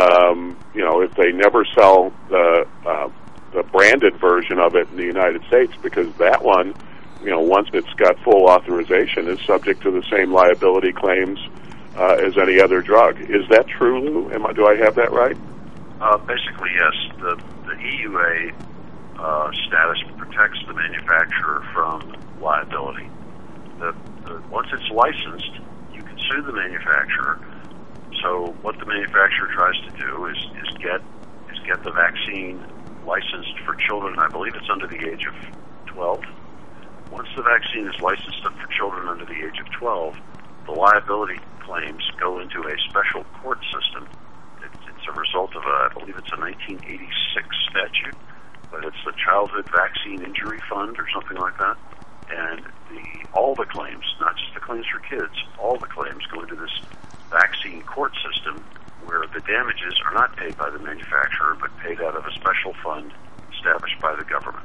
um, you know, if they never sell the uh, the branded version of it in the United States, because that one, you know, once it's got full authorization, is subject to the same liability claims uh, as any other drug. Is that true, Lou? Am I, do I have that right? Uh, basically, yes. The, the E U A uh, status protects the manufacturer from liability. The, the, once it's licensed, you can sue the manufacturer. So what the manufacturer tries to do is, is get is get the vaccine licensed for children. I believe it's under the age of twelve. Once the vaccine is licensed for children under the age of twelve, the liability claims go into a special court system. It's, it's a result of a, I believe it's a nineteen eighty-six statute, but it's the Childhood Vaccine Injury Fund or something like that. And the all the claims, not just the claims for kids, all the claims go into this vaccine court system where the damages are not paid by the manufacturer but paid out of a special fund established by the government.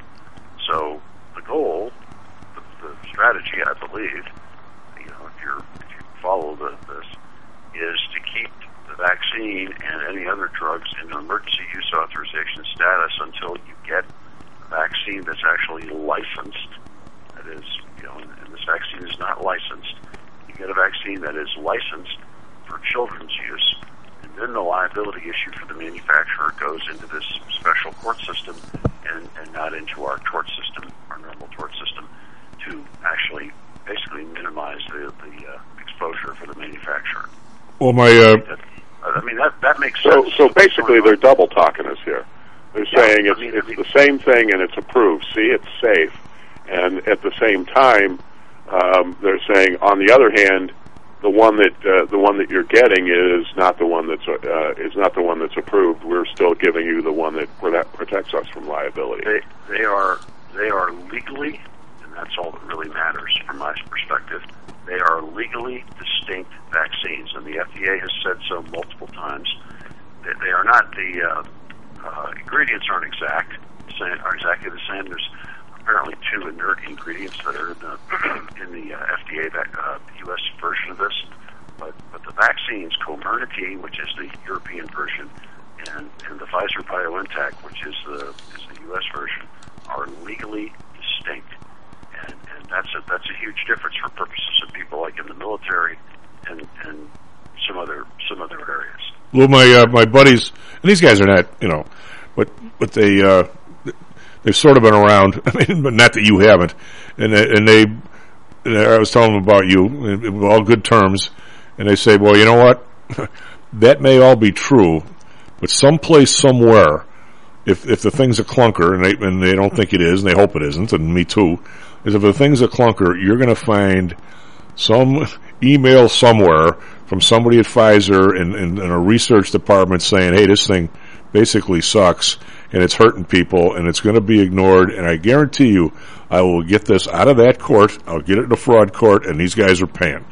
So the goal, the, the strategy, I believe, you know, if you're if you follow the, this, is to keep the vaccine and any other drugs in emergency use authorization status until you get a vaccine that's actually licensed. That is, you know, and, and this vaccine is not licensed. You get a vaccine that is licensed for children's use, and then the liability issue for the manufacturer goes into this special court system and, and not into our tort system, our normal tort system, to actually basically minimize the, the uh, exposure for the manufacturer. Well, my... Uh, I mean, that, that makes so, sense. So basically they're double talking us here. They're Yeah, saying I it's, mean, it's I mean- the same thing and it's approved. See, it's safe. And at the same time, um, they're saying, on the other hand, the one that uh, the one that you're getting is not the one that's uh, is not the one that's approved. We're still giving you the one that that protects us from liability. They they are they are legally, and that's all that really matters from my perspective. They are legally distinct vaccines, and the F D A has said so multiple times. That they are not the uh, uh, ingredients aren't exact, are exactly the same. There's apparently two inert ingredients that are in the in the uh, F D A uh, U S version of this, but but the vaccines, Comirnaty, which is the European version, and, and the Pfizer BioNTech, which is the is the U S version, are legally distinct, and, and that's a that's a huge difference for purposes of people like in the military and and some other some other areas. Well, my uh, my buddies, and these guys are not, you know, but but they uh, they've sort of been around. I mean, but not that you haven't. And they, and they, and I was telling them about you, in all good terms, and they say, well, you know what? That may all be true, but someplace, somewhere, if if the thing's a clunker, and they and they don't think it is, and they hope it isn't, and me too, is if the thing's a clunker, you're going to find some email somewhere from somebody at Pfizer in, in, in a research department saying, hey, this thing basically sucks, and it's hurting people, and it's going to be ignored, and I guarantee you, I will get this out of that court, I'll get it in a fraud court, and these guys are paying.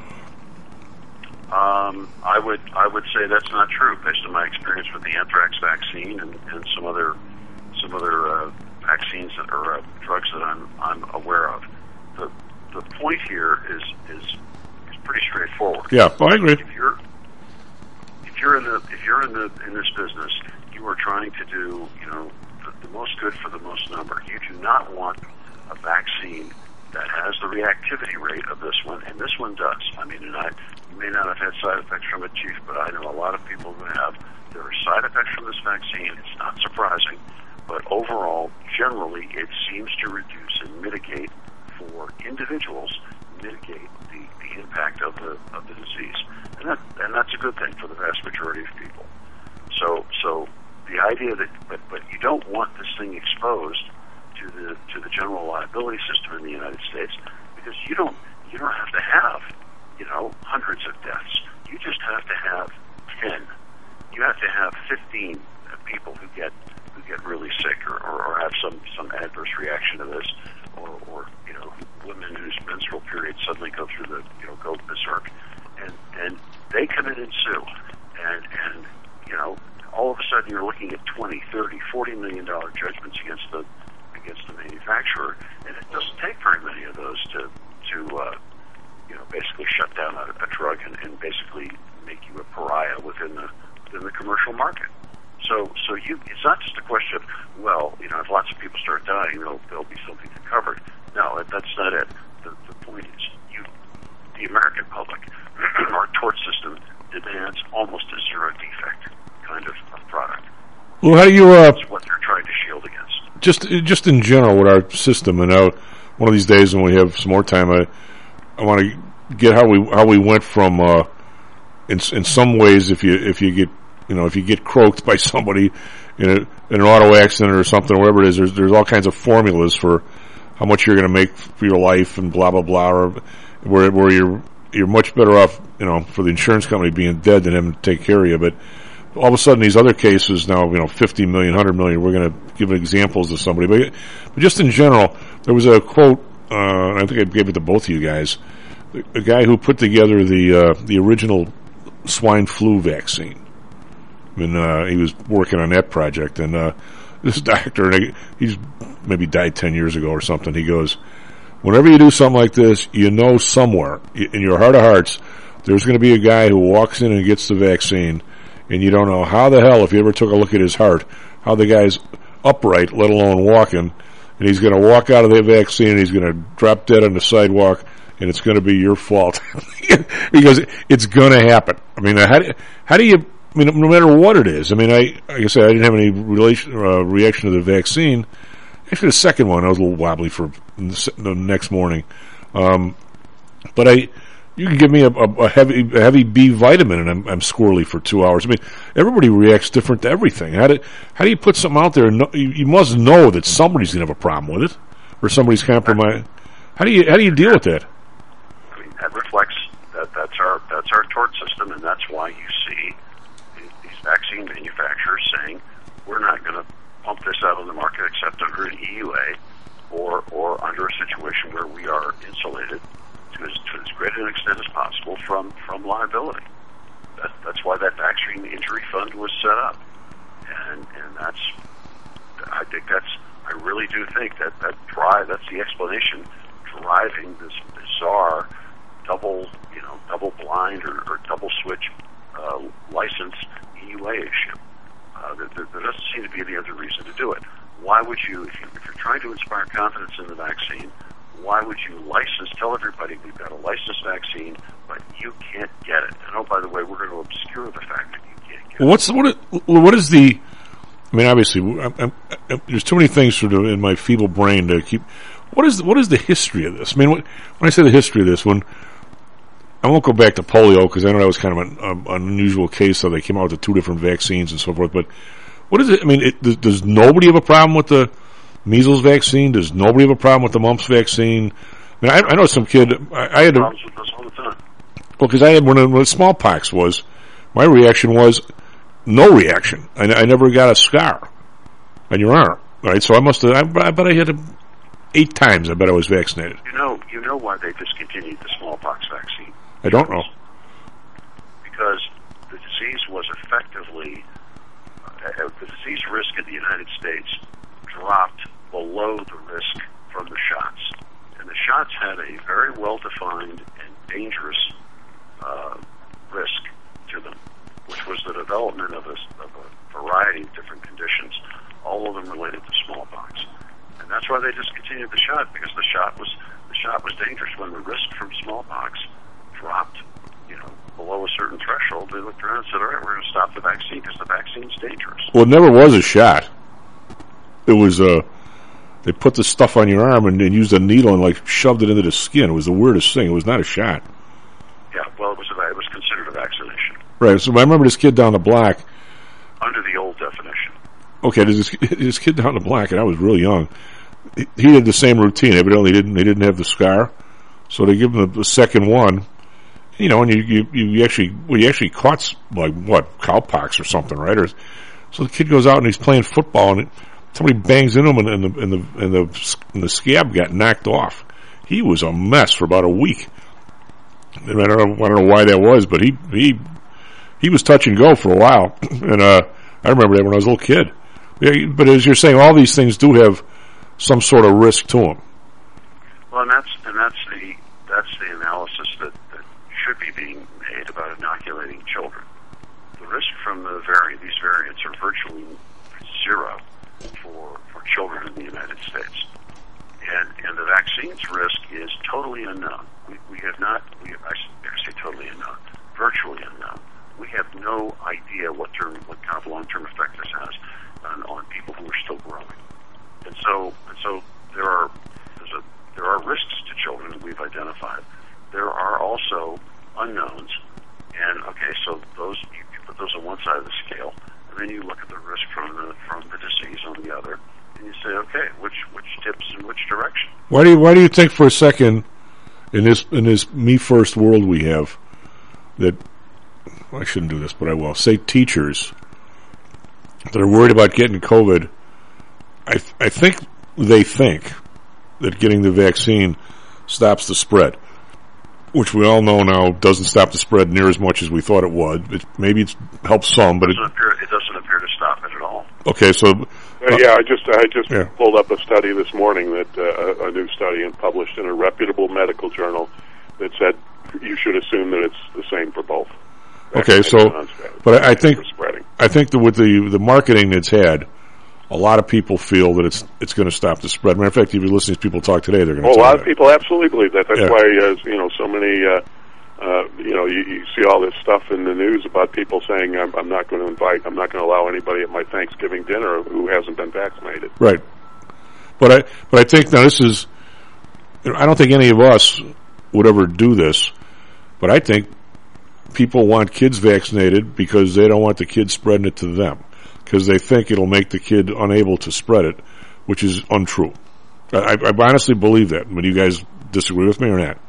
Um, I would I would say that's not true based on my experience with the anthrax vaccine and, and some other some other uh, vaccines that are uh, drugs that I'm I'm aware of. The the point here is is is pretty straightforward. Yeah, well, I agree. If you're if you're in the if you're in the in this business, you are trying to do you know the, the most good for the most number. You do not want a vaccine that has the reactivity rate of this one, and this one does. I mean, and I you may not have had side effects from it, Chief, but I know a lot of people who have. There are side effects from this vaccine. It's not surprising, but overall, generally, it seems to reduce and mitigate for individuals, mitigate the, the impact of the of the disease, and that and that's a good thing for the vast majority of people. So so the idea that but but you don't want this thing exposed to the to the general liability system in the United States, because you don't you don't have to have you know hundreds of deaths. You just have to have ten. You have to have fifteen people who get who get really sick or, or, or have some, some adverse reaction to this, or, or you know women whose menstrual periods suddenly go through the you know go berserk, and and they come in and sue, and and you know all of a sudden you're looking at twenty, thirty, forty million dollar judgments against the against the manufacturer, and it doesn't take very many of those to to uh, you know basically shut down a, a drug and, and basically make you a pariah within the within the commercial market. So, so you, it's not just a question of, well, you know, if lots of people start dying, there'll, there'll be something covered. No, that, that's not it. The, the point is, you, the American public, our tort system demands almost a zero defect kind of, of product. Well, how do you? Uh, That's what they're trying to shield against. Just, just in general, with our system, and now one of these days when we have some more time, I, I want to get how we how we went from, uh, in in some ways, if you if you get you know if you get croaked by somebody in, a, in an auto accident or something, or whatever it is, there's there's all kinds of formulas for how much you're going to make for your life and blah blah blah, or where where you're you're much better off, you know, for the insurance company being dead than having to take care of you. But all of a sudden, these other cases now, you know, fifty million, one hundred million, we're going to give examples to somebody. But, but just in general, there was a quote, uh, and I think I gave it to both of you guys, a guy who put together the uh, the original swine flu vaccine. I mean, uh, he was working on that project, and uh, this doctor, and he's maybe died ten years ago or something, he goes, whenever you do something like this, you know somewhere, in your heart of hearts, there's going to be a guy who walks in and gets the vaccine, and you don't know how the hell, if you ever took a look at his heart, how the guy's upright, let alone walking, and he's going to walk out of that vaccine, and he's going to drop dead on the sidewalk, and it's going to be your fault. Because it's going to happen. I mean, how do, how do you, I mean, no matter what it is, I mean, I, like I said, I didn't have any relation, uh, reaction to the vaccine. Actually, the second one, I was a little wobbly for the next morning. Um, but I, you can give me a, a, a heavy, a heavy B vitamin, and I'm, I'm squirrely for two hours. I mean, everybody reacts different to everything. How do, how do you put something out there? And know, you, you must know that somebody's going to have a problem with it, or somebody's compromised. How do you, how do you deal with that? I mean, that reflects that that's our that's our tort system, and that's why you see these vaccine manufacturers saying we're not going to pump this out on the market except under an E U A or or under a situation where we are insulated to as, to as great an extent as possible from, from liability. That, that's why that vaccine injury fund was set up. And and that's, I think that's, I really do think that that drive, that's the explanation driving this bizarre double, you know, double blind or, or double switch uh, license E U A issue. Uh, there, there doesn't seem to be any other reason to do it. Why would you, if, you, if you're trying to inspire confidence in the vaccine, why would you license, tell everybody we've got a licensed vaccine, but you can't get it? And oh, by the way, we're going to obscure the fact that you can't get well, what's, it. What is, what is the, I mean, obviously, I'm, I'm, I'm, there's too many things sort of in my feeble brain to keep, what is, what is the history of this? I mean, what, when I say the history of this, when, I won't go back to polio because I know that was kind of an, um, an unusual case, so they came out with the two different vaccines and so forth, but what is it? I mean, it, does, does nobody have a problem with the measles vaccine? Does nobody have a problem with the mumps vaccine? I mean, I, I know some kid, I, I had a, problems with this all the time. Well, because I had, when, when smallpox was, my reaction was no reaction. I, I never got a scar on your arm, right? So I must have, I, I bet I had a, eight times, I bet I was vaccinated. You know, you know why they discontinued the smallpox vaccine? I don't know. Because the disease was effectively, uh, the disease risk in the United States dropped below the risk from the shots. And the shots had a very well-defined and dangerous uh, risk to them, which was the development of a, of a variety of different conditions, all of them related to smallpox. And that's why they discontinued the shot, because the shot was the shot was dangerous. When the risk from smallpox dropped, you know, below a certain threshold, they looked around and said, all right, we're going to stop the vaccine because the vaccine's dangerous. Well, it never was a shot. It was, uh, they put the stuff on your arm and, and used a needle and, like, shoved it into the skin. It was the weirdest thing. It was not a shot. Yeah, well, it was a, it was considered a vaccination. Right, so I remember this kid down the block. Under the old definition. Okay, there's this, this kid down the block, and I was really young. He, he had the same routine. Evidently, didn't they didn't have the scar, so they give him the, the second one. You know, and you, you, you actually, well, you actually caught, like, what, cowpox or something, right? Or, so the kid goes out and he's playing football, and it, somebody bangs into him, and, and, the, and, the, and, the, and the scab got knocked off. He was a mess for about a week. And I don't know, I don't know why that was, but he, he, he was touch and go for a while. And, uh, I remember that when I was a little kid. Yeah, but as you're saying, all these things do have some sort of risk to them. Well, and that's, and that's the, that's the analysis that, that should be being made about inoculating children. no idea what term, what kind of long-term effect this has on, on people who are still growing. And so, and so there are there's a, there are risks to children that we've identified. There are also unknowns, and okay, so those you, you put those on one side of the scale, and then you look at the risk from the from the disease on the other, and you say, okay, which which tips in which direction? Why do you, why do you think for a second in this in this me first world we have that well, I shouldn't do this, but I will say teachers that are worried about getting COVID? I th- I think they think that getting the vaccine stops the spread, which we all know now doesn't stop the spread near as much as we thought it would. It, maybe it helps some, but it it doesn't, appear, it doesn't appear to stop it at all. Okay, so uh, uh, yeah, I just I just yeah. pulled up a study this morning that uh, a new study and published in a reputable medical journal that said you should assume that it's the same for both. Okay, so but I, I think I think that with the the marketing it's had, a lot of people feel that it's it's going to stop the spread. Matter of fact, if you listen to people talk today, they're going to. Well, a lot that. of people absolutely believe that. That's yeah. why uh, you know so many. Uh, uh, you know, you, you see all this stuff in the news about people saying, "I'm, I'm not going to invite, I'm not going to allow anybody at my Thanksgiving dinner who hasn't been vaccinated." Right. But I but I think now this is. You know, I don't think any of us would ever do this, but I think people want kids vaccinated because they don't want the kids spreading it to them, because they think it'll make the kid unable to spread it, which is untrue. I, I honestly believe that. But you guys disagree with me or not?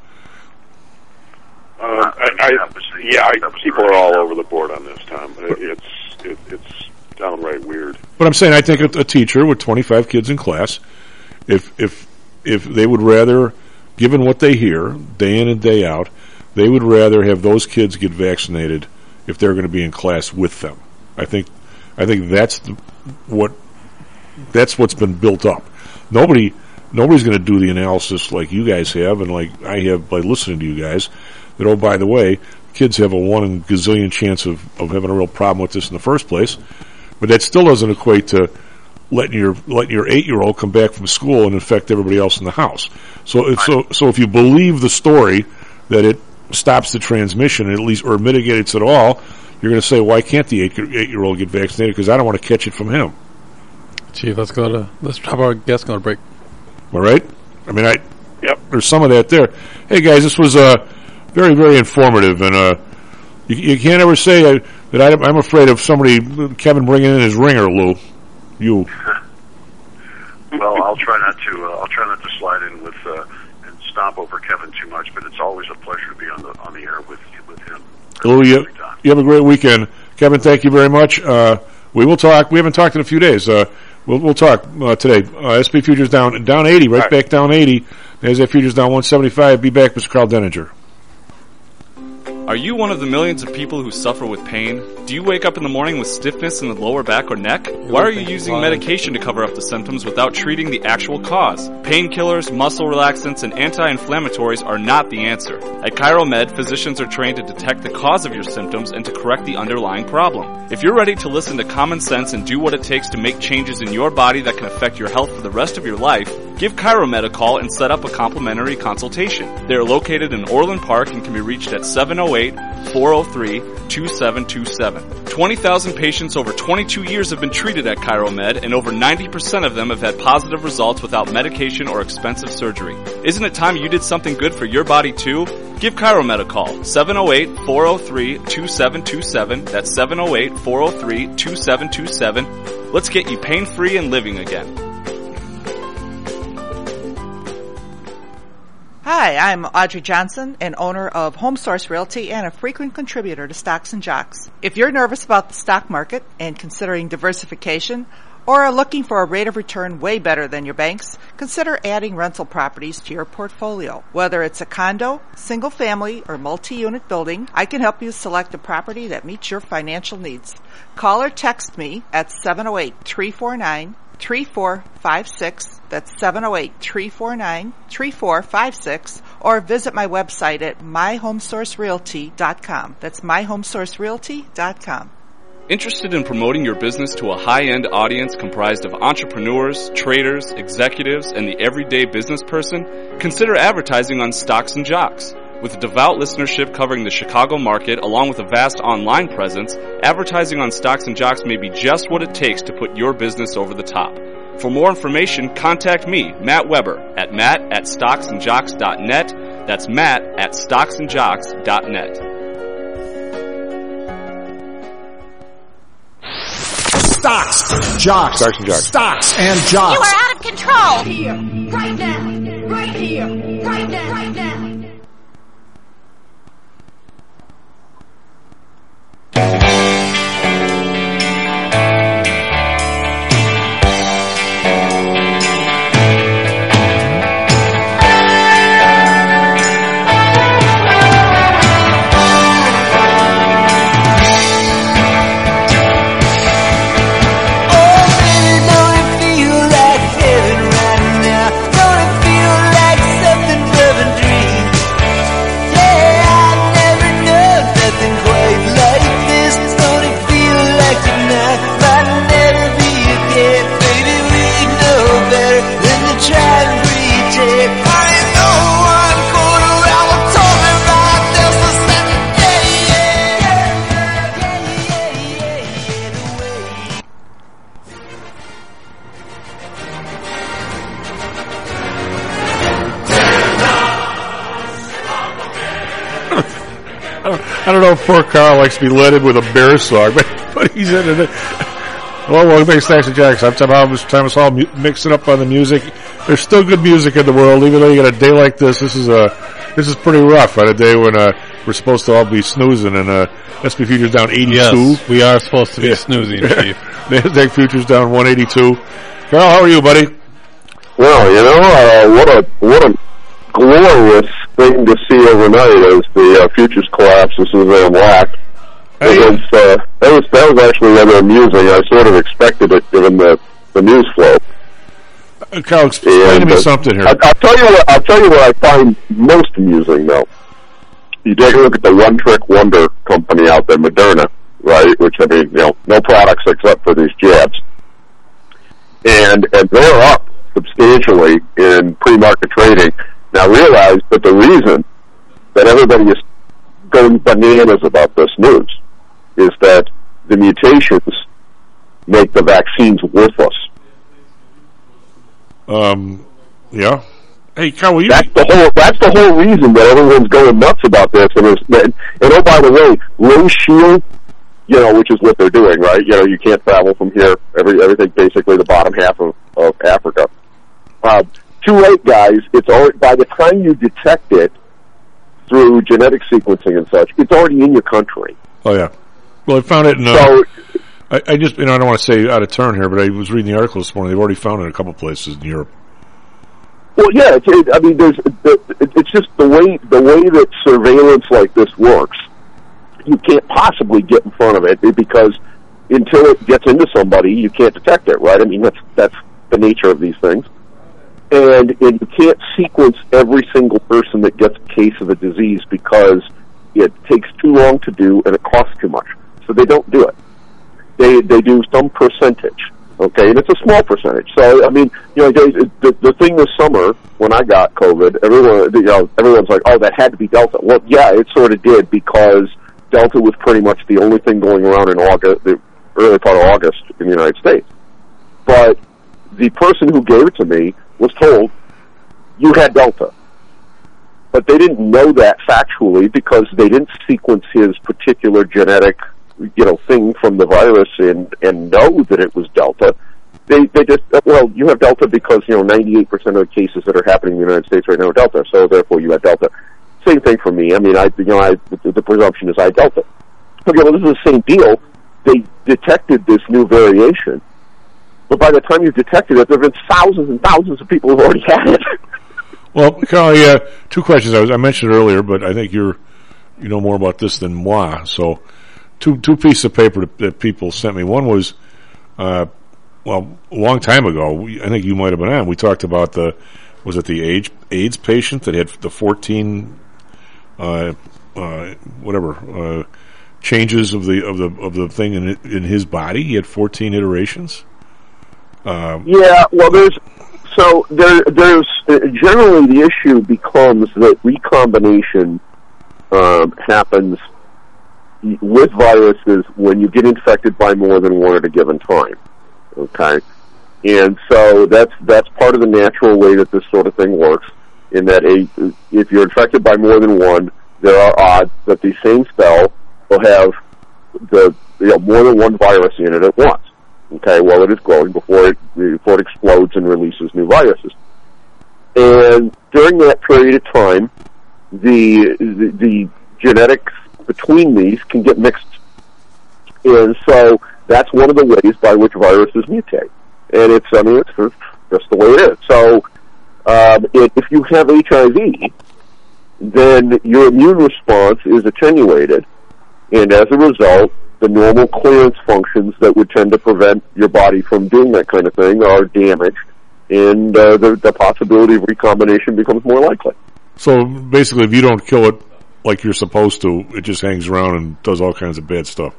Uh, I, I, yeah, I, people are all over the board on this, Tom. It, it's it, it's downright weird. But I'm saying I think a, a teacher with twenty-five kids in class, if if if they would rather, given what they hear day in and day out, they would rather have those kids get vaccinated if they're going to be in class with them. I think I think that's the, what that's what's been built up. Nobody nobody's going to do the analysis like you guys have and like I have by listening to you guys. That, oh, by the way, kids have a one in gazillion chance of, of having a real problem with this in the first place. But that still doesn't equate to letting your letting your eight-year-old come back from school and infect everybody else in the house. So, if, so, so if you believe the story that it stops the transmission, at least, or mitigates it all, you're going to say, why can't the eight, eight-year-old get vaccinated? Because I don't want to catch it from him. Chief, let's go to let's have our guest go to break. All right. I mean, I yep. There's some of that there. Hey guys, this was uh, very, very informative, and uh, you, you can't ever say uh, that I, I'm afraid of somebody, Kevin, bringing in his ringer, Lou. You. Well, I'll try not to. Uh, I'll try not to slide in with uh, and stomp over Kevin too much. But it's always a pleasure to be on the on the air with with him. Lou, you, you have a great weekend, Kevin. Thank you very much. Uh, we will talk. We haven't talked in a few days. Uh, we'll we'll talk uh, today. Uh, S and P futures down down eighty, right, right back down eighty. NASDAQ futures down one seventy-five. Be back, Mister Carl Denninger. Are you one of the millions of people who suffer with pain? Do you wake up in the morning with stiffness in the lower back or neck? Why are you using medication to cover up the symptoms without treating the actual cause? Painkillers, muscle relaxants, and anti-inflammatories are not the answer. At ChiroMed, physicians are trained to detect the cause of your symptoms and to correct the underlying problem. If you're ready to listen to common sense and do what it takes to make changes in your body that can affect your health for the rest of your life, give ChiroMed a call and set up a complimentary consultation. They are located in Orland Park and can be reached at seven oh eight, four oh three, two seven two seven. twenty thousand patients over twenty-two years have been treated at ChiroMed, and over ninety percent of them have had positive results without medication or expensive surgery. Isn't it time you did something good for your body too? Give ChiroMed a call, seven oh eight, four oh three, two seven two seven. That's seven oh eight, four oh three, two seven two seven. Let's get you pain-free and living again. Hi, I'm Audrey Johnson, an owner of HomeSource Realty and a frequent contributor to Stocks and Jocks. If you're nervous about the stock market and considering diversification, or are looking for a rate of return way better than your banks, consider adding rental properties to your portfolio. Whether it's a condo, single family, or multi-unit building, I can help you select a property that meets your financial needs. Call or text me at seven oh eight, three four nine, three four five six. That's seven oh eight, three four nine, three four five six. Or visit my website at my home source realty dot com. That's my home source realty dot com. Interested in promoting your business to a high-end audience comprised of entrepreneurs, traders, executives, and the everyday business person? Consider advertising on Stocks and Jocks. With a devout listenership covering the Chicago market along with a vast online presence, advertising on Stocks and Jocks may be just what it takes to put your business over the top. For more information, contact me, Matt Weber, at matt at stocks and jocks dot net. That's Matt at stocks and jocks dot net. Stocks, jocks, Stocks and jocks. Stocks and jocks. You are out of control. Here, right now, right here, right now, right now. I don't know if poor Carl likes to be led in with a bear song, but, but he's in it. Well, welcome back to Stocks and Jocks. I'm Tom Hall, Mister Thomas Hall, mu- mixing up on the music. There's still good music in the world, even though you got a day like this. This is a, this is pretty rough on a day when, uh, we're supposed to all be snoozing, and, uh, S and P Futures down eighty-two. Yes, we are supposed to be yeah. snoozing, Chief. NASDAQ Futures down one eighty-two. Carl, how are you, buddy? Well, you know, uh, what a, what a glorious thing to see overnight as the uh, futures collapses as they unlocked. It was, uh, that was, that was actually rather amusing. I sort of expected it given the, the news flow. Uh, Carl, explain and, to me uh, something here. I, I'll tell you what, I'll tell you what I find most amusing though. You take a look at the one trick wonder company out there, Moderna, right? Which, I mean, you know, no products except for these jabs. And, and they're up substantially in pre-market trading. Now realize that the reason that everybody is going bananas about this news is that the mutations make the vaccines worthless. Um, yeah. Hey, Carl, will you... That's the whole. That's the whole reason that everyone's going nuts about this. And, it's, and, and oh, by the way, Low Shield, you know, which is what they're doing, right? You know, you can't travel from here. Every everything basically the bottom half of, of Africa. Uh, too late, guys. It's already, by the time you detect it through genetic sequencing and such, it's already in your country. Oh yeah. Well, I found it in. Uh, so, I, I just, you know, I don't want to say out of turn here, but I was reading the article this morning. They've already found it in a couple places in Europe. Well, yeah. It, it, I mean, there's. It, it's just the way the way that surveillance like this works. You can't possibly get in front of it because until it gets into somebody, you can't detect it, right? I mean, that's that's the nature of these things. And, and you can't sequence every single person that gets a case of a disease because it takes too long to do and it costs too much. So they don't do it. They they do some percentage, okay, and it's a small percentage. So I mean, you know, they, the the thing this summer when I got COVID, everyone, you know, everyone's like, oh, that had to be Delta. Well, yeah, it sort of did because Delta was pretty much the only thing going around in August, the early part of August in the United States. But the person who gave it to me was told, you had Delta. But they didn't know that factually because they didn't sequence his particular genetic, you know, thing from the virus and, and know that it was Delta. They, they just, well, you have Delta because, you know, ninety-eight percent of the cases that are happening in the United States right now are Delta, so therefore you had Delta. Same thing for me. I mean, I, you know, I, the, the presumption is I had Delta. Okay, well, this is the same deal. They detected this new variation. But by the time you've detected it, there have been thousands and thousands of people who've already had it. Well, Carl, yeah, two questions. I was I mentioned it earlier, but I think you're you know more about this than moi. So, two two pieces of paper that, that people sent me. One was, uh, well, a long time ago. We, I think you might have been on. We talked about the was it the AIDS AIDS patient that had the fourteen, uh, uh, whatever uh, changes of the of the of the thing in in his body. He had fourteen iterations. Um, yeah, well, there's So there, there's uh, generally the issue becomes that recombination um, happens with viruses when you get infected by more than one at a given time. Okay, and so that's that's part of the natural way that this sort of thing works. In that, a if you're infected by more than one, there are odds that the same cell will have the you know more than one virus in it at once. Okay, while it is growing before it before it explodes and releases new viruses. And during that period of time, the the, the genetics between these can get mixed, and so that's one of the ways by which viruses mutate. And it's I mean it's just the way it is. So um, it, if you have H I V, then your immune response is attenuated, and as a result, the normal clearance functions that would tend to prevent your body from doing that kind of thing are damaged, and uh, the, the possibility of recombination becomes more likely. So basically, if you don't kill it like you're supposed to, it just hangs around and does all kinds of bad stuff.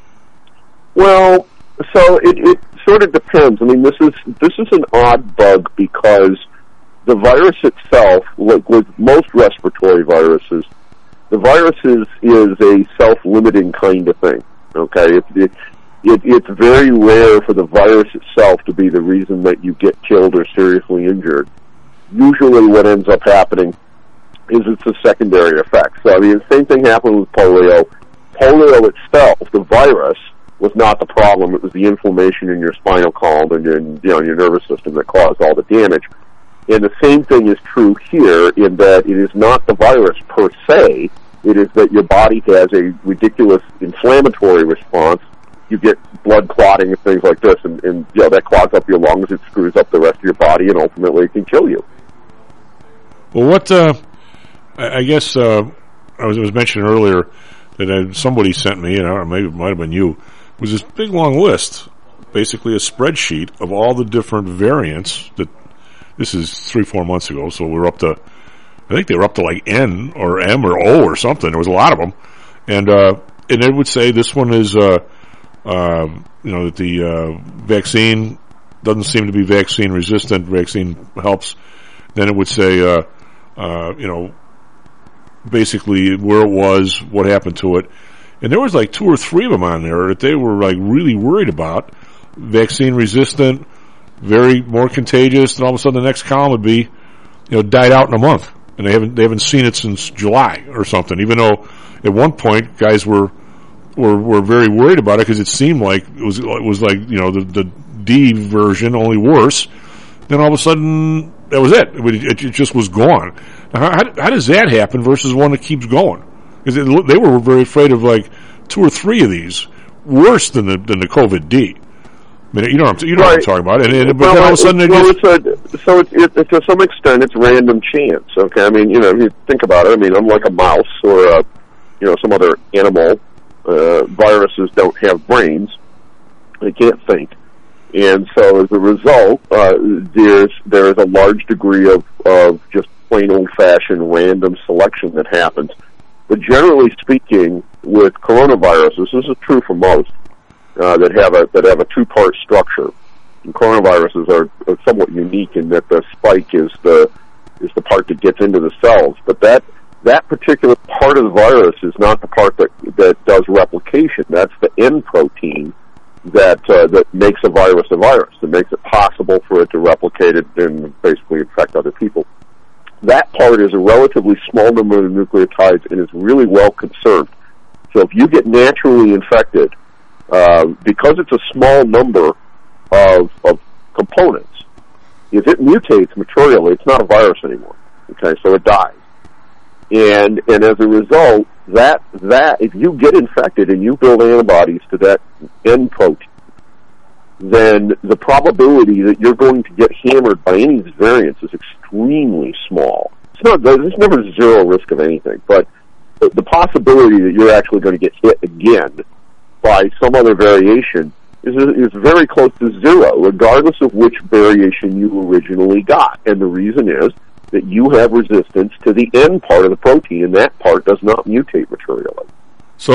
Well, so it, it sort of depends. I mean, this is this is an odd bug because the virus itself, like with most respiratory viruses, the virus is, is a self-limiting kind of thing. Okay, it, it, it, it's very rare for the virus itself to be the reason that you get killed or seriously injured. Usually what ends up happening is it's a secondary effect. So, I mean, the same thing happened with polio. Polio itself, the virus, was not the problem. It was the inflammation in your spinal column and in, you know, your nervous system that caused all the damage. And the same thing is true here in that it is not the virus per se. It is that your body has a ridiculous inflammatory response. You get blood clotting and things like this, and, and you know, that clogs up your lungs, it screws up the rest of your body, and ultimately it can kill you. Well, what, uh, I guess, uh, I was, I was mentioning earlier that uh, somebody sent me, and I don't know, maybe it might have been you, was this big long list, basically a spreadsheet of all the different variants that, this is three, four months ago, so we're up to, I think they were up to like N or M or O or something. There was a lot of them. And, uh, and it would say this one is, uh, uh, you know, that the, uh, vaccine doesn't seem to be vaccine resistant. Vaccine helps. Then it would say, uh, uh, you know, basically where it was, what happened to it. And there was like two or three of them on there that they were like really worried about. Vaccine resistant, very more contagious, and all of a sudden the next column would be, you know, died out in a month. And they haven't they haven't seen it since July or something. Even though at one point guys were were were very worried about it because it seemed like it was it was like you know the the D version only worse. Then all of a sudden that was it. It, it just was gone. Now, how, how does that happen versus one that keeps going? Because they were very afraid of like two or three of these worse than the than the COVID D. I mean, you know what I'm, you know right. what I'm talking about. And, and, but well, then all of a sudden it well, just... it's a, so it, it, it, to some extent it's random chance, okay? I mean, you know, if you think about it, I mean, unlike a mouse or, a, you know, some other animal, uh, viruses don't have brains. They can't think. And so as a result, uh, there's, there's a large degree of, of just plain old-fashioned random selection that happens. But generally speaking, with coronaviruses, this is true for most, Uh, that have a that have a two-part structure. And coronaviruses are, are somewhat unique in that the spike is the is the part that gets into the cells, but that that particular part of the virus is not the part that that does replication. That's the N protein that uh, that makes a virus a virus. That makes it possible for it to replicate it and basically infect other people. That part is a relatively small number of nucleotides and is really well conserved. So if you get naturally infected, Uh, because it's a small number of, of components, if it mutates materially, it's not a virus anymore. Okay, so it dies. And, and as a result, that, that, if you get infected and you build antibodies to that N protein, then the probability that you're going to get hammered by any of these variants is extremely small. It's not, there's never zero risk of anything, but the, the possibility that you're actually going to get hit again by some other variation is is very close to zero, regardless of which variation you originally got. And the reason is that you have resistance to the N part of the protein, and that part does not mutate materially. So,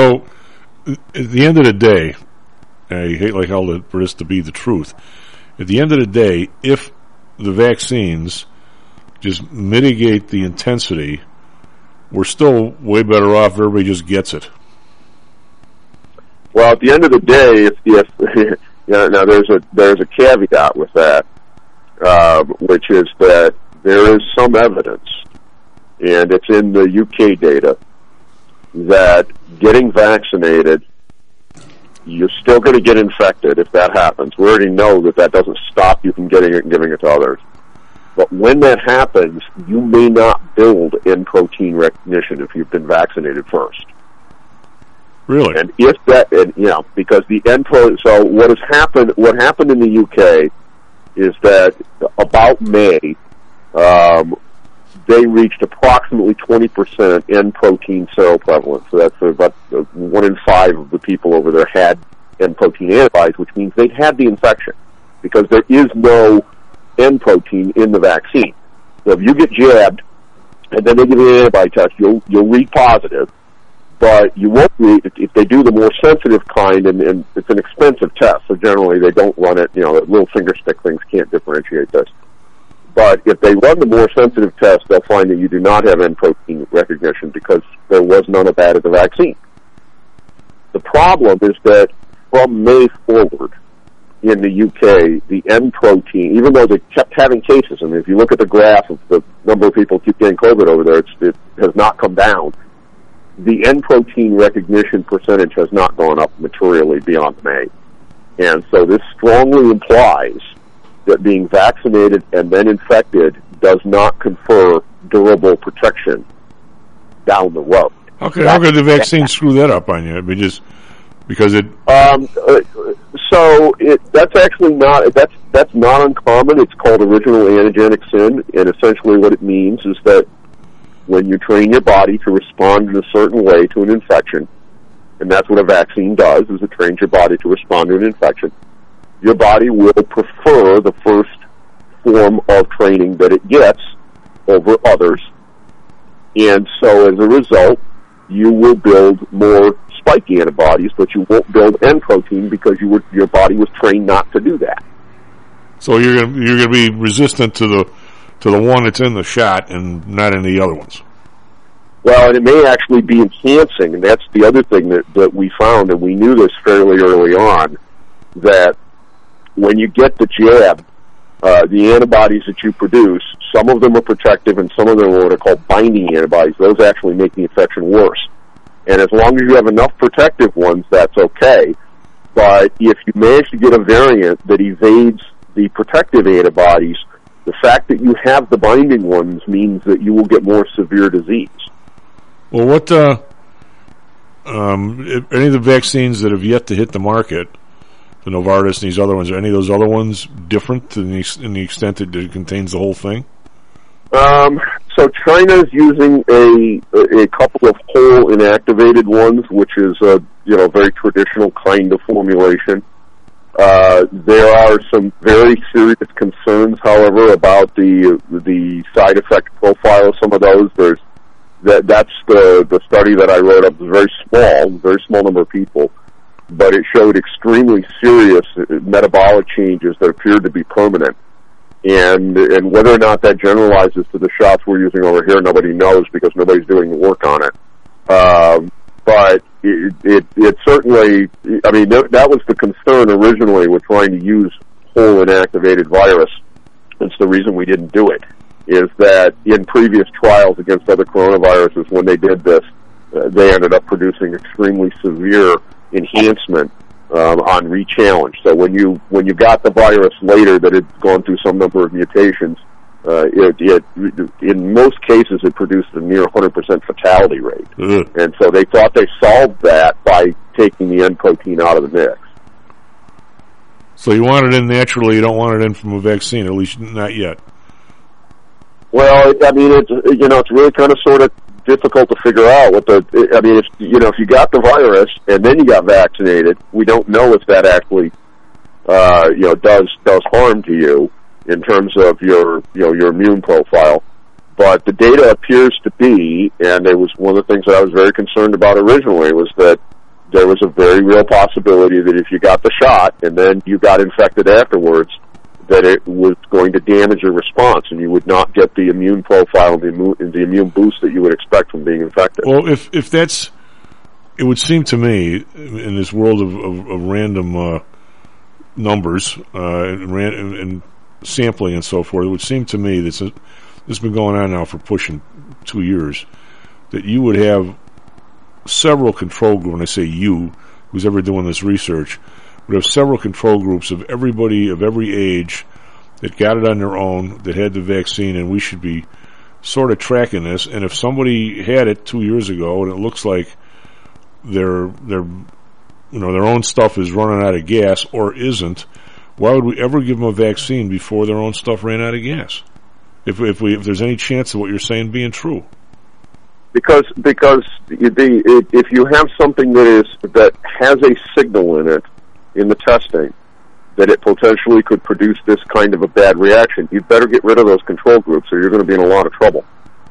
at the end of the day, I hate like hell for this to be the truth. At the end of the day, if the vaccines just mitigate the intensity, we're still way better off if everybody just gets it. Well, at the end of the day, if, if yeah, now there's a there's a caveat with that, uh, which is that there is some evidence, and it's in the U K data, that getting vaccinated, you're still going to get infected if that happens. We already know that that doesn't stop you from getting it and giving it to others. But when that happens, you may not build N protein recognition if you've been vaccinated first. Really? And if that, and you know, because the N pro, so what has happened? What happened in the U K is that about May, um, they reached approximately twenty percent N protein seroprevalence. So that's about one in five of the people over there had N protein antibodies, which means they'd had the infection because there is no N protein in the vaccine. So if you get jabbed and then they give you an antibody test, you'll you'll read positive, but you won't read if they do the more sensitive kind, and, and it's an expensive test. So generally they don't run it. You know, little finger stick things can't differentiate this. But if they run the more sensitive test, they'll find that you do not have N protein recognition because there was none of that at the vaccine. The problem is that from May forward, in the U K, the N protein, even though they kept having cases, I mean, if you look at the graph of the number of people who keep getting COVID over there, it's, it has not come down. The N protein recognition percentage has not gone up materially beyond May. And so this strongly implies that being vaccinated and then infected does not confer durable protection down the road. How could, how could the vaccine screw that up on you? I mean, just because it... Um, uh, so it, that's actually not, that's, that's not uncommon. It's called original antigenic sin, and essentially what it means is that when you train your body to respond in a certain way to an infection, and that's what a vaccine does, is it trains your body to respond to an infection, your body will prefer the first form of training that it gets over others. And so as a result, you will build more spike antibodies, but you won't build N protein because you were, your body was trained not to do that. So you're gonna, you're going to be resistant to the to the one that's in the shot and not in the other ones. Well, and it may actually be enhancing, and that's the other thing that, that we found, and we knew this fairly early on, that when you get the jab, uh, the antibodies that you produce, some of them are protective and some of them are what are called binding antibodies. Those actually make the infection worse. And as long as you have enough protective ones, that's okay. But if you manage to get a variant that evades the protective antibodies, the fact that you have the binding ones means that you will get more severe disease. Well, what, uh, um, any of the vaccines that have yet to hit the market, the Novartis and these other ones, are any of those other ones different in the, in the extent that it contains the whole thing? Um, so China's using a a couple of whole inactivated ones, which is a you know very traditional kind of formulation. Uh, there are some very serious concerns, however, about the the side effect profile of some of those. There's that that's the the study that I wrote up. It was very small, very small number of people, but it showed extremely serious metabolic changes that appeared to be permanent. And and whether or not that generalizes to the shots we're using over here, nobody knows because nobody's doing the work on it. Um, but it, it it certainly, I mean, th- that was the concern originally with trying to use whole inactivated virus. It's the reason we didn't do it, is that in previous trials against other coronaviruses, when they did this, uh, they ended up producing extremely severe enhancement Um, on re-challenge. So when you when you got the virus later that had gone through some number of mutations, uh, it, it in most cases it produced a near one hundred percent fatality rate. Mm-hmm. And so they thought they solved that by taking the N protein out of the mix. So you want it in naturally, you don't want it in from a vaccine, at least not yet. Well, I mean, it's you know, it's really kind of sort of difficult to figure out what the. I mean, if you know, if you got the virus and then you got vaccinated, we don't know if that actually, uh, you know, does does harm to you in terms of your you know your immune profile. But the data appears to be, and it was one of the things that I was very concerned about originally, was that there was a very real possibility that if you got the shot and then you got infected afterwards, that it was going to damage your response, and you would not get the immune profile and the immune, the immune boost that you would expect from being infected. Well, if if that's, it would seem to me, in this world of, of, of random uh, numbers uh, and, ran, and, and sampling and so forth, it would seem to me that this has been going on now for pushing two years, that you would have several control groups, when I say you, who's ever doing this research, would have several control groups of everybody of every age that got it on their own, that had the vaccine, and we should be sort of tracking this. And if somebody had it two years ago and it looks like their their you know their own stuff is running out of gas or isn't, why would we ever give them a vaccine before their own stuff ran out of gas? If if we if there's any chance of what you're saying being true. Because because the if you have something that is that has a signal in it in the testing that it potentially could produce this kind of a bad reaction, you'd better get rid of those control groups, or you're going to be in a lot of trouble.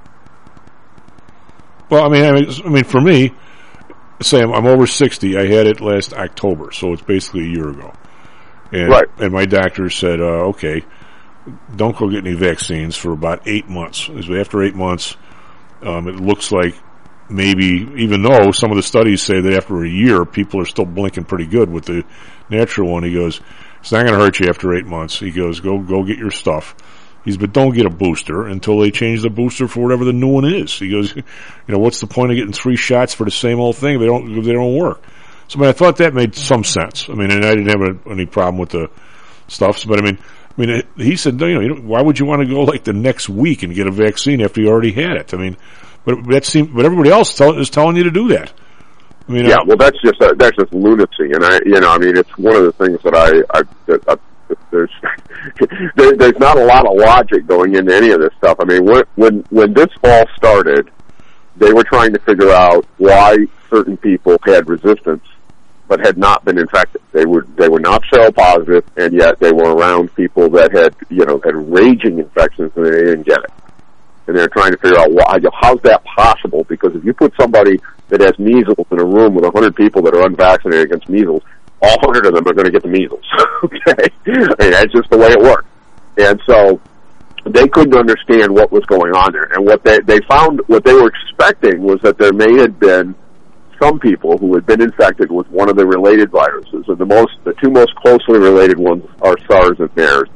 Well, I mean, I mean, I mean, for me, say I'm, I'm over sixty. I had it last October, so it's basically a year ago. And, right. And my doctor said, uh, okay, don't go get any vaccines for about eight months. So after eight months, um, it looks like maybe, even though some of the studies say that after a year, people are still blinking pretty good with the natural one, he goes, it's not going to hurt you after eight months. He goes, go go get your stuff. He's, but don't get a booster until they change the booster for whatever the new one is. He goes, you know, what's the point of getting three shots for the same old thing if they don't, if they don't work? So, I mean, I thought that made some sense. I mean, and I didn't have a, any problem with the stuff, but I mean, I mean, it, he said, you know, you know, why would you want to go like the next week and get a vaccine after you already had it? I mean, but that seemed, but everybody else tell, is telling you to do that. I mean, yeah, I, well, that's just uh, that's just lunacy, and I, you know, I mean, it's one of the things that I, I, that, I there's there, there's not a lot of logic going into any of this stuff. I mean, when when when this all started, they were trying to figure out why certain people had resistance but had not been infected. They were they were not seropositive, and yet they were around people that had you know had raging infections and they didn't get it. And they're trying to figure out why. How's that possible? Because if you put somebody that has measles in a room with a hundred people that are unvaccinated against measles, all hundred of them are going to get the measles. Okay, I mean, that's just the way it works. And so they couldn't understand what was going on there. And what they they found, what they were expecting was that there may have been some people who had been infected with one of the related viruses, and the most, the two most closely related ones are SARS and MERS.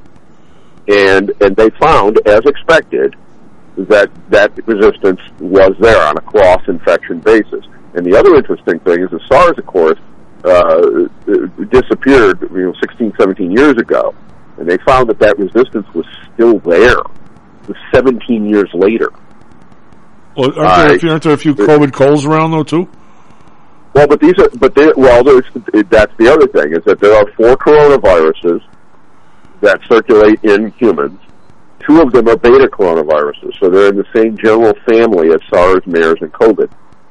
And and they found, as expected, that that resistance was there on a cross-infection basis. And the other interesting thing is that SARS, of course, uh, disappeared, you know, sixteen, seventeen years ago, and they found that that resistance was still there seventeen years later. Well, aren't there, uh, a few, aren't there a few COVID colds around though too? Well, but these are, but they, well, there's, that's the other thing is that there are four coronaviruses that circulate in humans. Two of them are beta coronaviruses, so they're in the same general family as SARS, MERS, and COVID.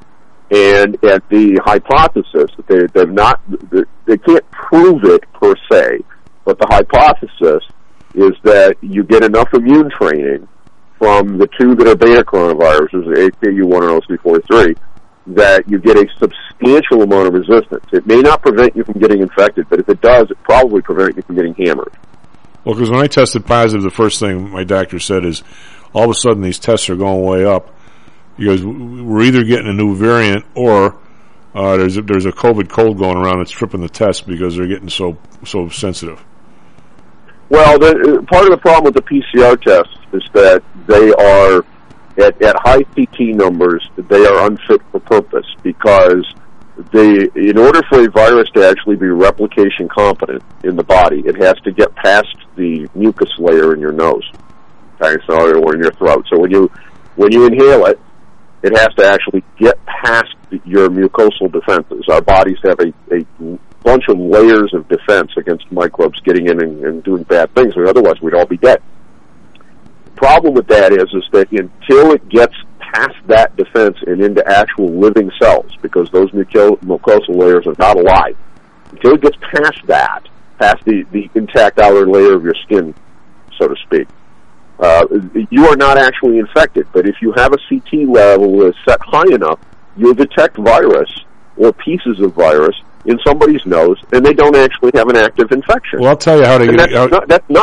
And at the hypothesis that they, they've not, they can't prove it per se, but the hypothesis is that you get enough immune training from the two that are beta coronaviruses, H P U one and O C forty-three, that you get a substantial amount of resistance. It may not prevent you from getting infected, but if it does, it probably prevents you from getting hammered. Well, because when I tested positive, the first thing my doctor said is, all of a sudden these tests are going way up. He goes, we're either getting a new variant or uh, there's a, there's a COVID cold going around that's tripping the test because they're getting so so sensitive. Well, the, part of the problem with the P C R tests is that they are, at, at high C T numbers, they are unfit for purpose because they, in order for a virus to actually be replication competent in the body, it has to get past the mucus layer in your nose, okay, so, or in your throat. So when you when you inhale it, it has to actually get past your mucosal defenses. Our bodies have a, a bunch of layers of defense against microbes getting in and, and doing bad things, or otherwise we'd all be dead. The problem with that is, is that until it gets past that defense and into actual living cells, because those muco- mucosal layers are not alive, until it gets past that, past the, the intact outer layer of your skin, so to speak, uh, you are not actually infected. But if you have a C T level that's set high enough, you'll detect virus or pieces of virus in somebody's nose, and they don't actually have an active infection. Well, I'll tell you how to and get that's, how, not, that's nuts.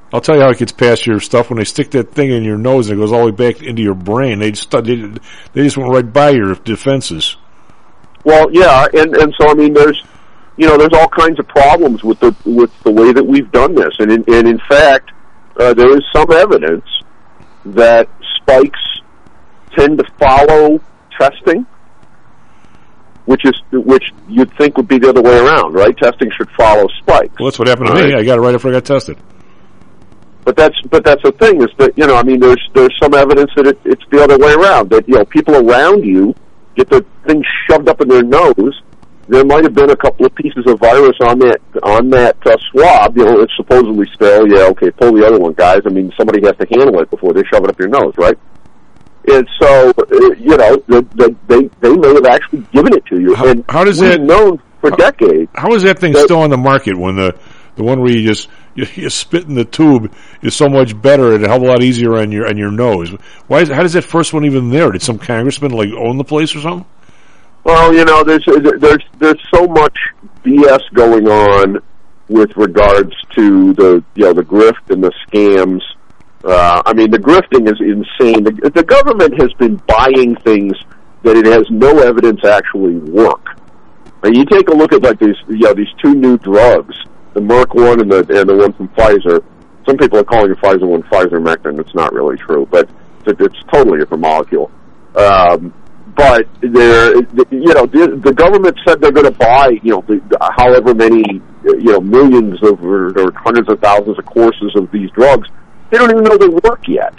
I'll tell you how it gets past your stuff when they stick that thing in your nose and it goes all the way back into your brain. They just they, they just went right by your defenses. Well, yeah, and and so I mean, there's you know, there's all kinds of problems with the with the way that we've done this, and in, and in fact, uh, there is some evidence that spikes tend to follow testing, which is which you'd think would be the other way around, right? Testing should follow spikes. Well, that's what happened to right? me. I got it right after I got tested. But that's but that's the thing is that you know I mean there's there's some evidence that it, it's the other way around, that you know people around you get the thing shoved up in their nose. There might have been a couple of pieces of virus on that on that uh, swab. You know, it's supposedly sterile. Yeah, okay, pull the other one, guys. I mean, somebody has to handle it before they shove it up your nose, right? And so, uh, you know, the, the, they they may have actually given it to you. How, and how does we've that known for how, decades? How is that thing that, still on the market when the the one where you just you, you spit in the tube is so much better and a hell of a lot easier on your on your nose? Why is how does that first one even there? Did some congressman like own the place or something? Well, you know, there's there's there's so much B S going on with regards to the you know the grift and the scams. Uh, I mean, the grifting is insane. The, the government has been buying things that it has no evidence actually work. And you take a look at like these you know these two new drugs, the Merck one and the and the one from Pfizer. Some people are calling the Pfizer one Pfizer-Mectin. It's not really true, but it's, it's totally a different molecule. Um, But they're, you know, the, the government said they're going to buy, you know, the, however many, you know, millions of or, or hundreds of thousands of courses of these drugs. They don't even know they work yet.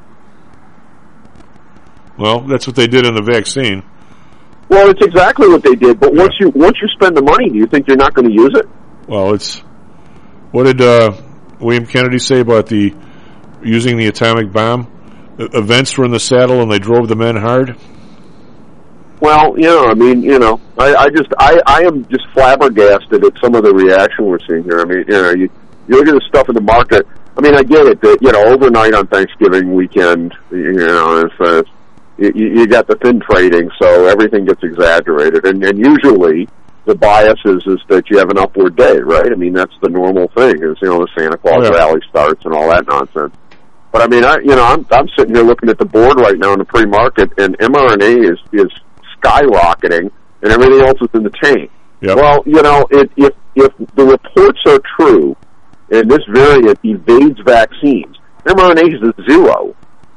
Well, that's what they did in the vaccine. Well, it's exactly what they did. But yeah. once you once you spend the money, do you think you're not going to use it? Well, it's what did uh, William Kennedy say about the using the atomic bomb? Events were in the saddle and they drove the men hard. Well, you know, I mean, you know, I, I just, I, I am just flabbergasted at some of the reaction we're seeing here. I mean, you know, you, you look at the stuff in the market. I mean, I get it that, you know, overnight on Thanksgiving weekend, you know, it's, uh, you, you got the thin trading, so everything gets exaggerated. And, and usually the bias is, is that you have an upward day, right? I mean, that's the normal thing is, you know, the Santa Claus yeah. rally starts and all that nonsense. But I mean, I, you know, I'm, I'm sitting here looking at the board right now in the pre-market, and mRNA is, is, skyrocketing, and everything else is in the tank. Yep. Well, you know, it, if if the reports are true, and this variant evades vaccines, mRNA is a zero.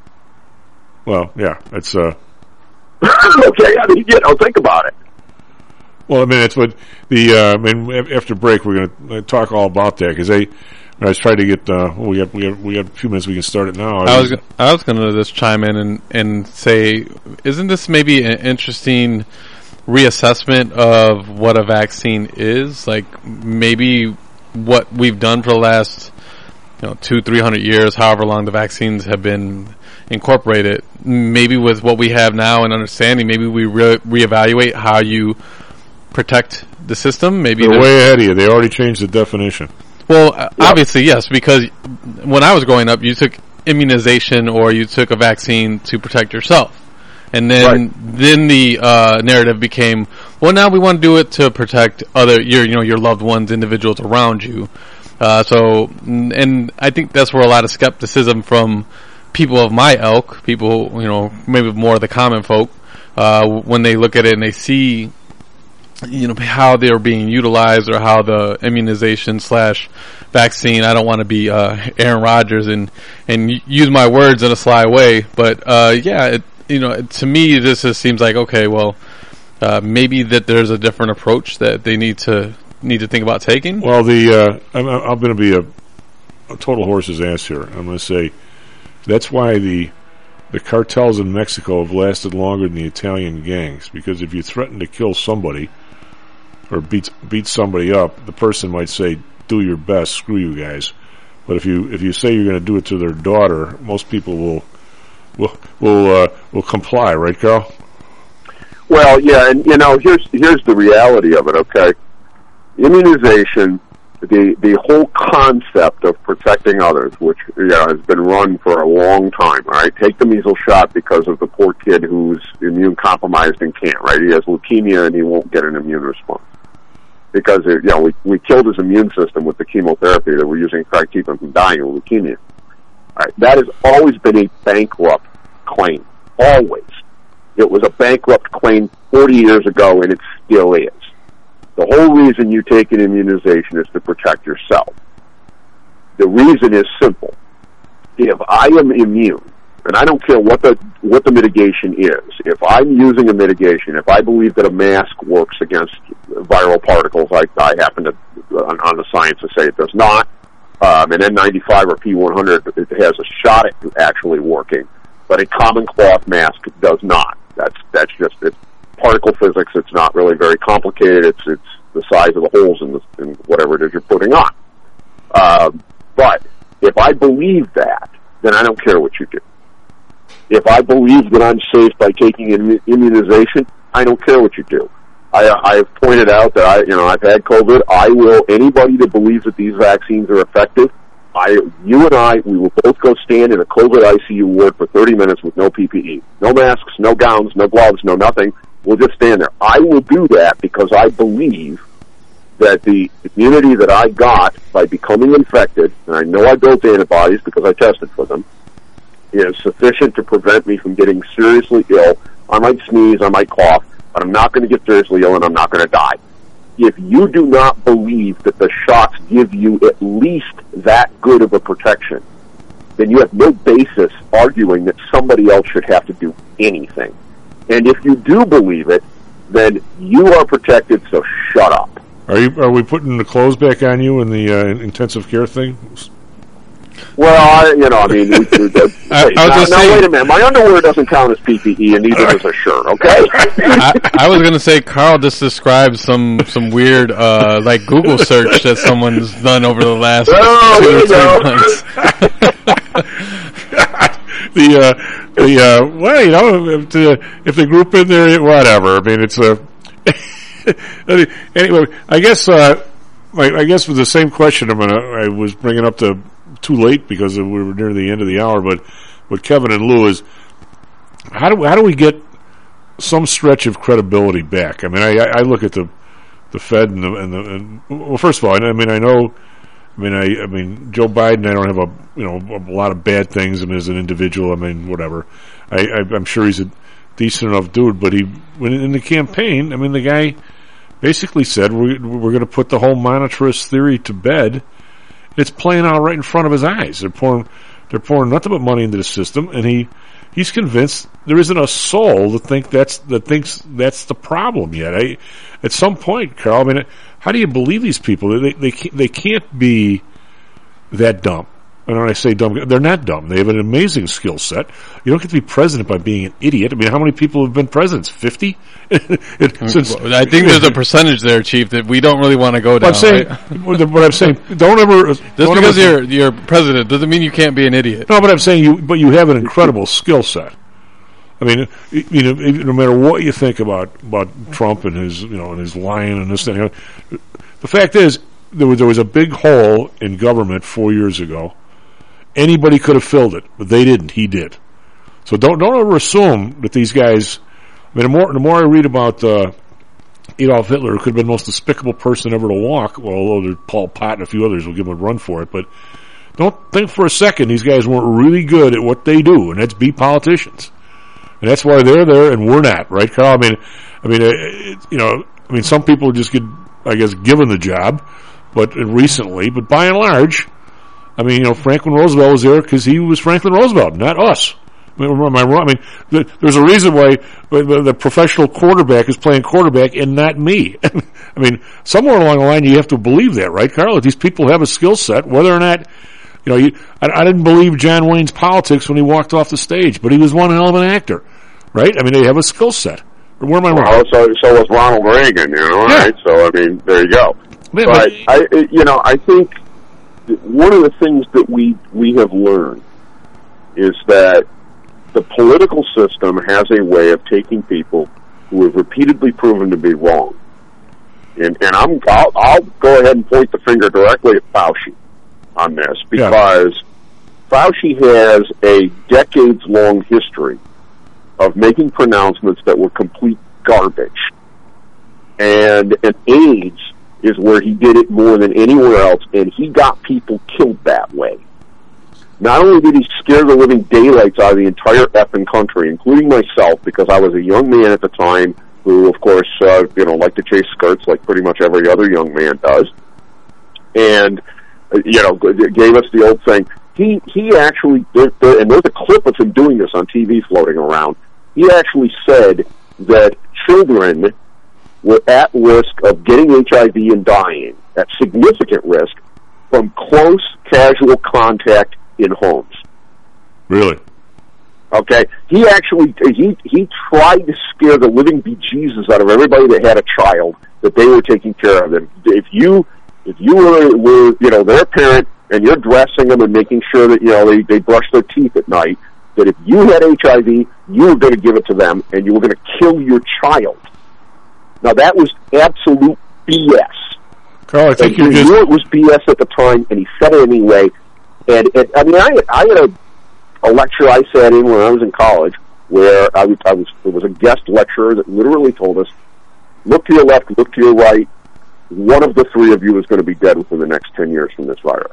Well, yeah, it's uh. okay, I mean, you know, think about it. Well, I mean, it's what the. Uh, I mean, after break, we're going to talk all about that because they. I was trying to get. Uh, well, we got we got we got a few minutes. We can start it now. I was I was going to just chime in and and say, isn't this maybe an interesting reassessment of what a vaccine is? Like maybe what we've done for the last, you know, two three hundred years, however long the vaccines have been incorporated. Maybe with what we have now and understanding, maybe we re- reevaluate how you protect the system. Maybe they're way ahead of you. They already changed the definition. Well, yep. Obviously, yes, because when I was growing up, you took immunization or you took a vaccine to protect yourself. And then right. then the uh, narrative became, well, now we want to do it to protect other your you know your loved ones, individuals around you. Uh, so, and I think that's where a lot of skepticism from people of my ilk, people, you know, maybe more of the common folk, uh, when they look at it and they see, you know, how they're being utilized or how the immunization slash vaccine, I don't want to be uh, Aaron Rodgers and, and use my words in a sly way, but uh, yeah, it, you know, to me this just seems like, okay, well, uh, maybe that there's a different approach that they need to need to think about taking. Well, the uh, I'm, I'm going to be a, a total horse's ass here. I'm going to say that's why the the cartels in Mexico have lasted longer than the Italian gangs, because if you threaten to kill somebody or beat beat somebody up, the person might say, "Do your best, screw you guys." But if you if you say you're going to do it to their daughter, most people will will will uh, will comply, right, Carl? Well, yeah, and you know, here's here's the reality of it. Okay, immunization, the the whole concept of protecting others, which you know has been run for a long time. All right, take the measles shot because of the poor kid who's immune compromised and can't. Right, he has leukemia and he won't get an immune response. because it, you know we we killed his immune system with the chemotherapy that we're using to try to keep him from dying of leukemia. All right, that has always been a bankrupt claim. Always, it was a bankrupt claim forty years ago, and it still is. The whole reason you take an immunization is to protect yourself. The reason is simple. If I am immune, and I don't care what the what the mitigation is, if I'm using a mitigation, if I believe that a mask works against viral particles, I, I happen to, on, on the science, to say it does not, um, an N ninety-five or P one hundred it has a shot at actually working, but a common cloth mask does not. That's that's just it's particle physics. It's not really very complicated. It's it's the size of the holes in, the, in whatever it is you're putting on. Um, but if I believe that, then I don't care what you do. If I believe that I'm safe by taking an immunization, I don't care what you do. I, I have pointed out that I, you know, I've had COVID. I will, anybody that believes that these vaccines are effective, I, you and I, we will both go stand in a COVID I C U ward for thirty minutes with no P P E. No masks, no gowns, no gloves, no nothing. We'll just stand there. I will do that because I believe that the immunity that I got by becoming infected, and I know I built antibodies because I tested for them, is sufficient to prevent me from getting seriously ill. I might sneeze, I might cough, but I'm not going to get seriously ill and I'm not going to die. If you do not believe that the shots give you at least that good of a protection, then you have no basis arguing that somebody else should have to do anything. And if you do believe it, then you are protected, so shut up. Are you? Are we putting the clothes back on you in the uh, intensive care thing? Well, I, you know, I mean, we, we, uh, I, wait, I was now, just now saying, wait a minute. My underwear doesn't count as P P E, and neither does a shirt. Okay. I, I was going to say, Carl just described some some weird uh, like Google search that someone's done over the last oh, two or three months. the uh, the uh, well, you know, if the, if they group in there, whatever. I mean, it's a. Anyway, I guess uh, I, I guess with the same question, I'm gonna, I was bringing up to too late because we were near the end of the hour. But with Kevin and Lou is how do how do we get some stretch of credibility back? I mean, I, I look at the the Fed and the, and, the, and well, first of all, I mean, I know, I mean, I, I mean, Joe Biden. I don't have a you know a lot of bad things. I mean, as an individual, I mean, whatever. I, I I'm sure he's a decent enough dude, but he when in the campaign, I mean, the guy basically said we're we're going to put the whole monetarist theory to bed. It's playing out right in front of his eyes. They're pouring they're pouring nothing but money into the system, and he he's convinced there isn't a soul that think that's that thinks that's the problem yet. I, at some point, Carl, I mean, how do you believe these people? They they can't, they can't be that dumb. And when I say dumb, they're not dumb. They have an amazing skill set. You don't get to be president by being an idiot. I mean, how many people have been presidents? Fifty? Since, well, I think there's a percentage there, Chief, that we don't really want to go down. I'm saying, right? But I'm saying, don't ever. Just don't because ever, you're you're president doesn't mean you can't be an idiot. No, but I'm saying you. But you have an incredible skill set. I mean, you know, no matter what you think about about Trump and his, you know, and his lying and this and that, the fact is there was there was a big hole in government four years ago. Anybody could have filled it, but they didn't. He did. So don't don't ever assume that these guys. I mean, the more the more I read about uh, Adolf Hitler, who could have been the most despicable person ever to walk. Well, although there's Paul Pot and a few others will give him a run for it, but don't think for a second these guys weren't really good at what they do, and that's be politicians. And that's why they're there and we're not, right, Carl? I mean, I mean, it, you know, I mean, some people just get, I guess, given the job, but uh, recently, but by and large. I mean, you know, Franklin Roosevelt was there because he was Franklin Roosevelt, not us. I mean, am I wrong? I mean, the, there's a reason why the, the professional quarterback is playing quarterback and not me. I mean, somewhere along the line you have to believe that, right, Carl? That these people have a skill set, whether or not, you know, you, I, I didn't believe John Wayne's politics when he walked off the stage, but he was one hell of an actor, right? I mean, they have a skill set. Where am I wrong? Well, so, so was Ronald Reagan, you know, yeah. right? So, I mean, there you go. Man, but, but I, you know, I think one of the things that we we have learned is that the political system has a way of taking people who have repeatedly proven to be wrong, and and I'm I'll, I'll go ahead and point the finger directly at Fauci on this because yeah. Fauci has a decades-long history of making pronouncements that were complete garbage, and an AIDS is where he did it more than anywhere else, and he got people killed that way. Not only did he scare the living daylights out of the entire effing country, including myself, because I was a young man at the time who, of course, uh, you know, liked to chase skirts like pretty much every other young man does, and, uh, you know, gave us the old thing. He he actually, there, there, and there's a clip of him doing this on T V floating around, he actually said that children were at risk of getting H I V and dying, at significant risk, from close, casual contact in homes. Really? Okay? He actually, he he tried to scare the living bejesus out of everybody that had a child, that they were taking care of them. If you, if you were, were, you know, their parent, and you're dressing them and making sure that, you know, they, they brush their teeth at night, that if you had H I V, you were going to give it to them, and you were going to kill your child. Now, that was absolute B S. Carl, I think and you he just... knew it was B S at the time, and he said it anyway. And, and I mean, I, I had a, a lecture I sat in when I was in college, where I was, I was, there was a guest lecturer that literally told us, look to your left, look to your right, one of the three of you is going to be dead within the next ten years from this virus.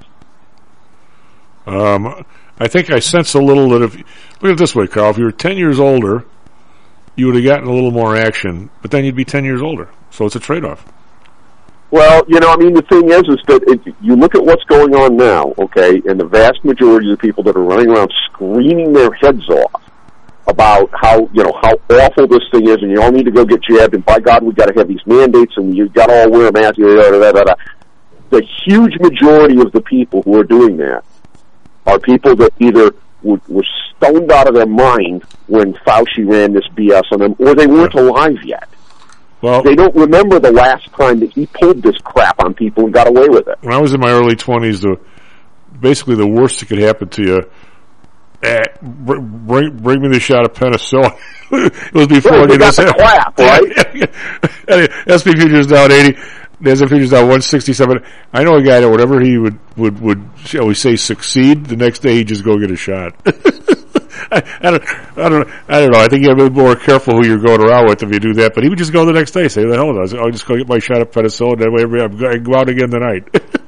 Um, I think I sense a little that if, look at it this way, Carl, if you were ten years older, you would have gotten a little more action, but then you'd be ten years older. So it's a trade-off. Well, you know, I mean, the thing is, is that it, you look at what's going on now, okay, and the vast majority of the people that are running around screaming their heads off about how, you know, how awful this thing is, and you all need to go get jabbed, and by God, we've got to have these mandates, and you've got to all wear a mask, da, da, da, da, da. The huge majority of the people who are doing that are people that either were, were stoned out of their mind when Fauci ran this B S on them, or they weren't alive yet. Well, they don't remember the last time that he pulled this crap on people and got away with it. When I was in my early twenties, the basically the worst that could happen to you, eh, bring bring me the shot of penicillin. It was before well, you got the clap, right? S and P futures down eighty. The S and P futures down one sixty-seven. I know a guy that whatever he would would would shall we say succeed, the next day he'd just go get a shot. I, I don't, I don't, I don't know. I think you have to be more careful who you're going around with if you do that. But he would just go the next day, say, "The hell with us! I'll just go get my shot of penicillin. That way, I go out again tonight."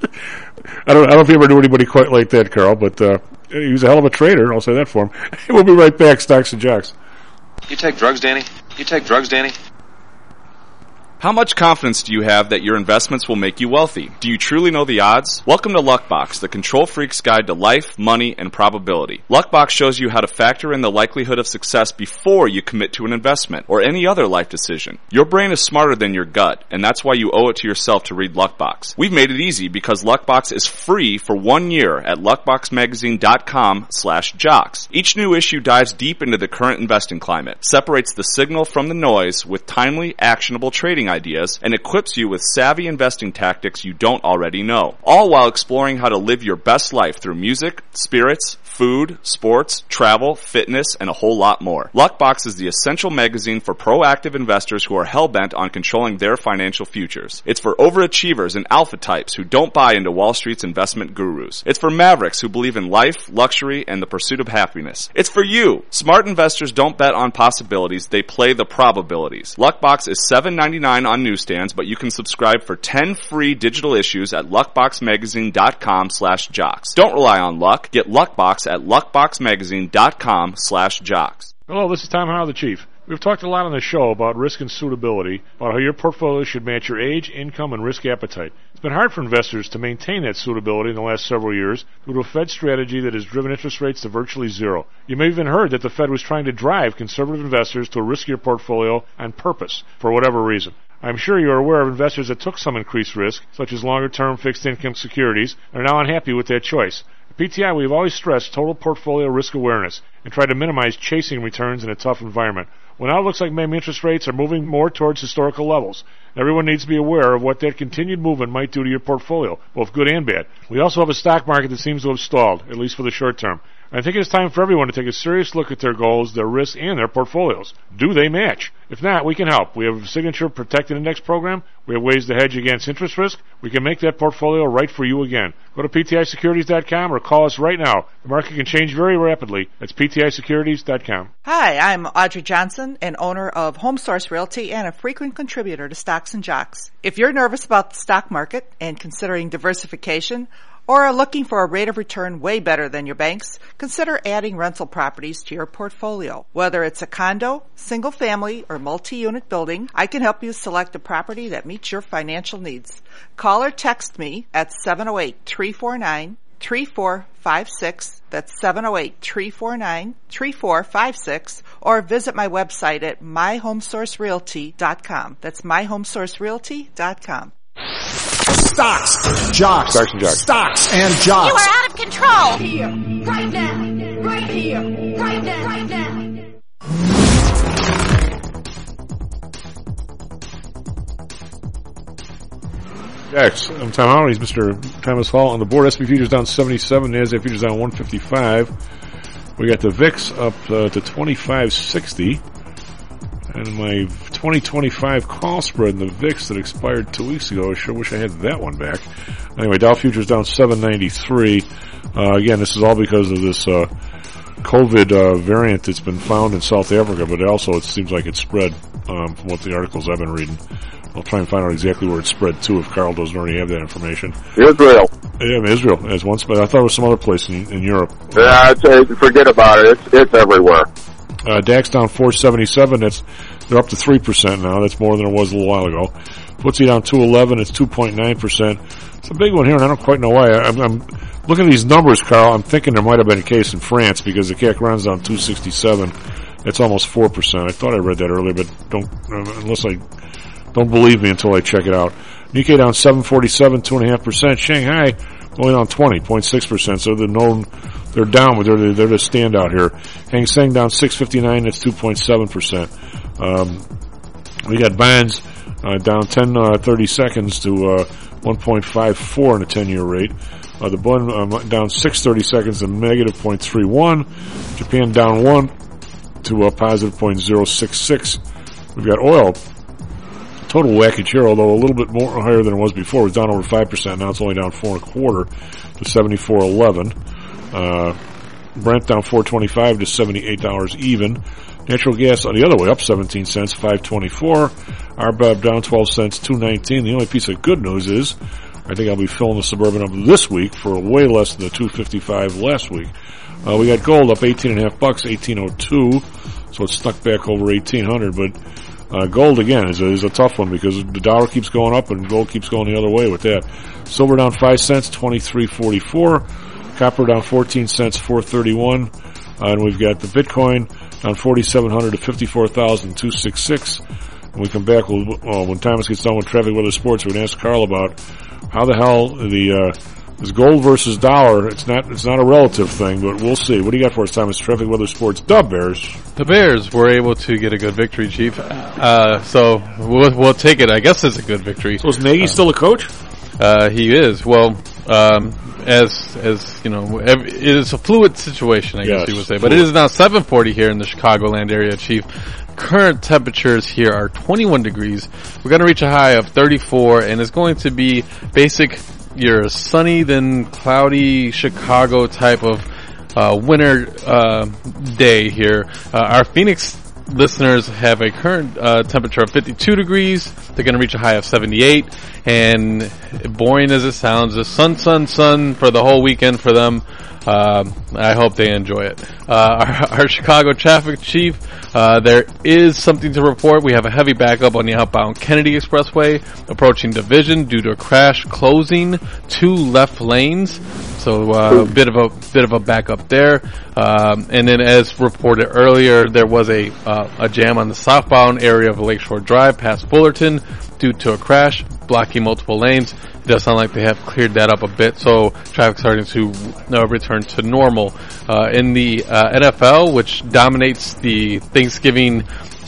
I don't, I don't know if you ever knew anybody quite like that, Carl. But uh, he was a hell of a trader. I'll say that for him. We'll be right back. Stocks and Jocks. You take drugs, Danny? You take drugs, Danny? How much confidence do you have that your investments will make you wealthy? Do you truly know the odds? Welcome to Luckbox, the control freak's guide to life, money, and probability. Luckbox shows you how to factor in the likelihood of success before you commit to an investment or any other life decision. Your brain is smarter than your gut, and that's why you owe it to yourself to read Luckbox. We've made it easy because Luckbox is free for one year at luckboxmagazine.com slash jocks. Each new issue dives deep into the current investing climate, separates the signal from the noise with timely, actionable trading ideas, and equips you with savvy investing tactics you don't already know, all while exploring how to live your best life through music, spirits, food, sports, travel, fitness, and a whole lot more. Luckbox is the essential magazine for proactive investors who are hell-bent on controlling their financial futures. It's for overachievers and alpha types who don't buy into Wall Street's investment gurus. It's for mavericks who believe in life, luxury, and the pursuit of happiness. It's for you. Smart investors don't bet on possibilities, they play the probabilities. Luckbox is seven ninety-nine on newsstands, but you can subscribe for ten free digital issues at luckboxmagazine.com slash jocks. Don't rely on luck. Get Luckbox at luckboxmagazine.com slash jocks. Hello, this is Tom Howell, the Chief. We've talked a lot on the show about risk and suitability, about how your portfolio should match your age, income, and risk appetite. It's been hard for investors to maintain that suitability in the last several years due to a Fed strategy that has driven interest rates to virtually zero. You may have even heard that the Fed was trying to drive conservative investors to a riskier portfolio on purpose, for whatever reason. I'm sure you are aware of investors that took some increased risk, such as longer-term fixed-income securities, and are now unhappy with that choice. At P T I, we've always stressed total portfolio risk awareness and tried to minimize chasing returns in a tough environment. Well, now it looks like maybe interest rates are moving more towards historical levels. Everyone needs to be aware of what that continued movement might do to your portfolio, both good and bad. We also have a stock market that seems to have stalled, at least for the short term. I think it's time for everyone to take a serious look at their goals, their risks, and their portfolios. Do they match? If not, we can help. We have a Signature Protected Index program. We have ways to hedge against interest risk. We can make that portfolio right for you again. Go to P T I securities dot com or call us right now. The market can change very rapidly. That's P T I securities dot com. Hi, I'm Audrey Johnson, an owner of HomeSource Realty and a frequent contributor to Stocks and Jocks. If you're nervous about the stock market and considering diversification, or are looking for a rate of return way better than your banks, consider adding rental properties to your portfolio. Whether it's a condo, single family, or multi-unit building, I can help you select a property that meets your financial needs. Call or text me at seven oh eight, three four nine, three four five six. That's seven oh eight, three four nine, three four five six. Or visit my website at my home source realty dot com. That's my home source realty dot com. Stocks, jocks, Stocks and jocks. Stocks and jocks. You are out of control. Here, right now, right here, right now, right now. Jacks, I'm Tom Howard. He's Mister Thomas Hall on the board. S and P futures down seventy-seven. NASDAQ futures down one fifty-five. We got the V I X up uh, to twenty-five sixty. And my twenty twenty-five call spread in the V I X that expired two weeks ago, I sure wish I had that one back. Anyway, Dow futures down seven ninety-three. Uh, again, this is all because of this uh, COVID uh, variant that's been found in South Africa, but also it seems like it's spread um, from what the articles I've been reading. I'll try and find out exactly where it's spread to if Carl doesn't already have that information. Israel. Yeah, Israel as one spot. I thought it was some other place in, in Europe. Yeah, it's, uh, forget about it. It's, it's everywhere. Uh, DAX down four seventy-seven. That's, they're up to three percent now. That's more than it was a little while ago. F T S E down two eleven. It's two point nine percent. It's a big one here, and I don't quite know why. I, I'm, I'm looking at these numbers, Carl. I'm thinking there might have been a case in France because the C A C runs down two sixty-seven. It's almost four percent. I thought I read that earlier, but don't, uh, unless I, don't believe me until I check it out. Nikkei down seven forty-seven, two point five percent. Shanghai only down twenty, zero point six percent. So they're known, they're down, but they're, they're the standout here. Hang Seng down six fifty-nine, that's two point seven percent. Um, we got bonds, uh, down ten, uh, thirty seconds to, uh, one point five four in a ten-year rate. Uh, the bond, um, down six thirty seconds to negative zero point three one. Japan down one to a positive zero point zero six six. We've got oil. Total whackage here, although a little bit more higher than it was before. It was down over five percent. Now it's only down four and a quarter to seventy-four eleven. Uh, Brent down four twenty-five to seventy-eight dollars even. Natural gas on the other way, up seventeen cents, five twenty-four. R B O B down twelve cents, two nineteen. The only piece of good news is, I think I'll be filling the Suburban up this week for way less than the two fifty-five last week. Uh, we got gold up eighteen and a half bucks, eighteen oh two. So it's stuck back over eighteen hundred, but Uh, gold again is a, is a tough one because the dollar keeps going up and gold keeps going the other way with that. Silver down five cents, twenty-three forty-four. Copper down fourteen cents, four thirty-one. Uh, and we've got the Bitcoin down forty-seven hundred to fifty-four thousand two hundred sixty-six. When we come back, we'll, uh, when Thomas gets done with Traffic Weather Sports, we're going to ask Carl about how the hell the, uh, this gold versus dollar, it's not, it's not a relative thing, but we'll see. What do you got for us, Thomas? Traffic Weather Sports, the Bears. The Bears were able to get a good victory, Chief. Uh, so we'll, we'll take it. I guess it's a good victory. So is Nagy uh, still a coach? Uh, he is. Well, um, as, as, you know, every, it is a fluid situation, I yes, guess you would say. fluid. But it is now seven forty here in the Chicagoland area, Chief. Current temperatures here are twenty-one degrees. We're going to reach a high of thirty-four, and it's going to be basic, your sunny then cloudy Chicago type of uh, winter uh, day here. Uh, our Phoenix listeners have a current uh, temperature of fifty-two degrees. They're going to reach a high of seventy-eight. And boring as it sounds, the sun, sun, sun for the whole weekend for them. Uh, I hope they enjoy it. Uh, our, our Chicago traffic chief, uh, there is something to report. We have a heavy backup on the outbound Kennedy Expressway approaching Division due to a crash closing two left lanes. So uh, a bit of a bit of a backup there. Um, and then, as reported earlier, there was a uh, a jam on the southbound area of Lakeshore Drive past Fullerton due to a crash blocking multiple lanes. It does sound like they have cleared that up a bit, so traffic starting to uh, return to normal. Uh, in the uh, N F L, which dominates the Thanksgiving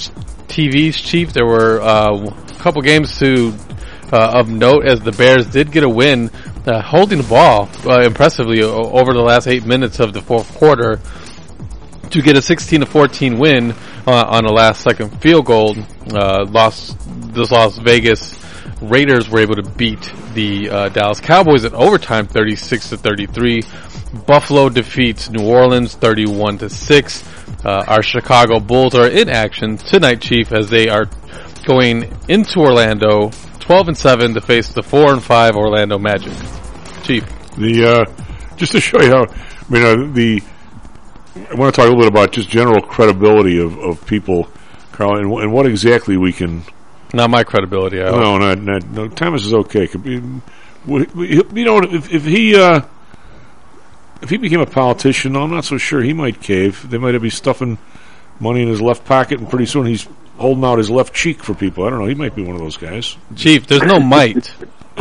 T Vs, Chief, there were uh, a couple games to uh, of note as the Bears did get a win uh, holding the ball uh, impressively o- over the last eight minutes of the fourth quarter to get a sixteen to fourteen win uh, on a last second field goal. Uh, Las, the Las Vegas Raiders were able to beat the uh, Dallas Cowboys in overtime thirty-six to thirty-three. Buffalo defeats New Orleans thirty-one to six. Uh, our Chicago Bulls are in action tonight, Chief, as they are going into Orlando twelve and seven to face the four and five Orlando Magic. Chief. The, uh, just to show you how, I mean, uh, the, I want to talk a little bit about just general credibility of, of people, Carl, and, and what exactly we can. Not my credibility. I no, not, not, no. Thomas is okay. Could be, you know, if, if he, uh, if he became a politician, I'm not so sure he might cave. They might be stuffing money in his left pocket, and pretty soon he's holding out his left cheek for people. I don't know. He might be one of those guys. Chief, there's no might.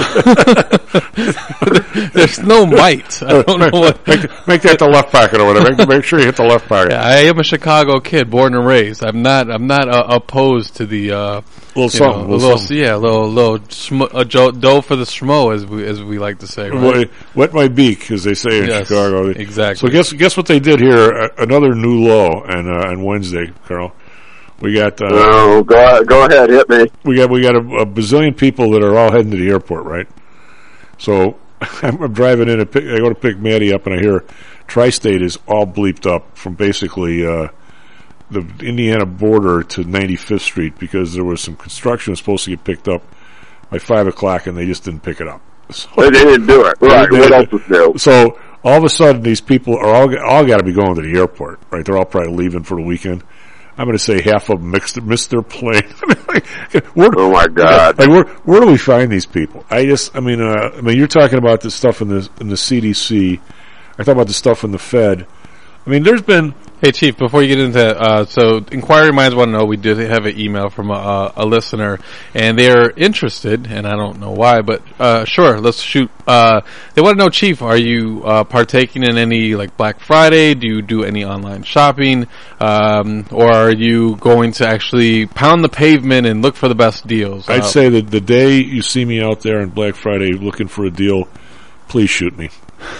There's no might. I don't know what. Make, make that the left pocket or whatever. Make, make sure you hit the left pocket. Yeah, I am a Chicago kid, born and raised. I'm not. I'm not uh, opposed to the uh, little something. Know, little, little something. Yeah, little little schmo, a jo- dough for the schmo, as we as we like to say. Right? Wet my beak, as they say in yes, Chicago. Exactly. So guess guess what they did here? Uh, another new low on uh, on Wednesday, Carl. We got. Uh, oh, go go ahead, hit me. We got we got a, a bazillion people that are all heading to the airport, right? So I'm, I'm driving in. And pick, I go to pick Maddie up, and I hear Tri-State is all bleeped up from basically uh, the Indiana border to ninety-fifth Street because there was some construction supposed to get picked up by five o'clock, and they just didn't pick it up. So they didn't do it. Right. They, what else was new? So all of a sudden, these people are all all got to be going to the airport, right? They're all probably leaving for the weekend. I'm going to say half of them mixed, missed their plane. where, oh my God! Like where where do we find these people? I just I mean uh, I mean you're talking about the stuff in the in the C D C. I thought about the stuff in the Fed. I mean, there's been. Hey, Chief, before you get into that, uh, so Inquiry Minds want to know, we did have an email from a, a listener, and they're interested, and I don't know why, but uh, sure, let's shoot. Uh, they want to know, Chief, are you uh, partaking in any, like, Black Friday? Do you do any online shopping? Um, or are you going to actually pound the pavement and look for the best deals? I'd uh, say that the day you see me out there on Black Friday looking for a deal, please shoot me.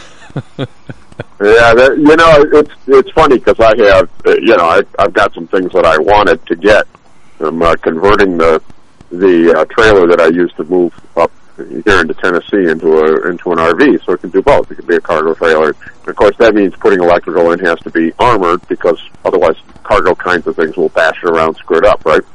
Yeah, that, you know, it's it's funny because I have, uh, you know, I, I've got some things that I wanted to get. I'm uh, converting the the uh, trailer that I used to move up here into Tennessee into a into an R V, so it can do both. It can be a cargo trailer. And of course, that means putting electrical in has to be armored because otherwise, cargo kinds of things will bash it around, screw it up, right?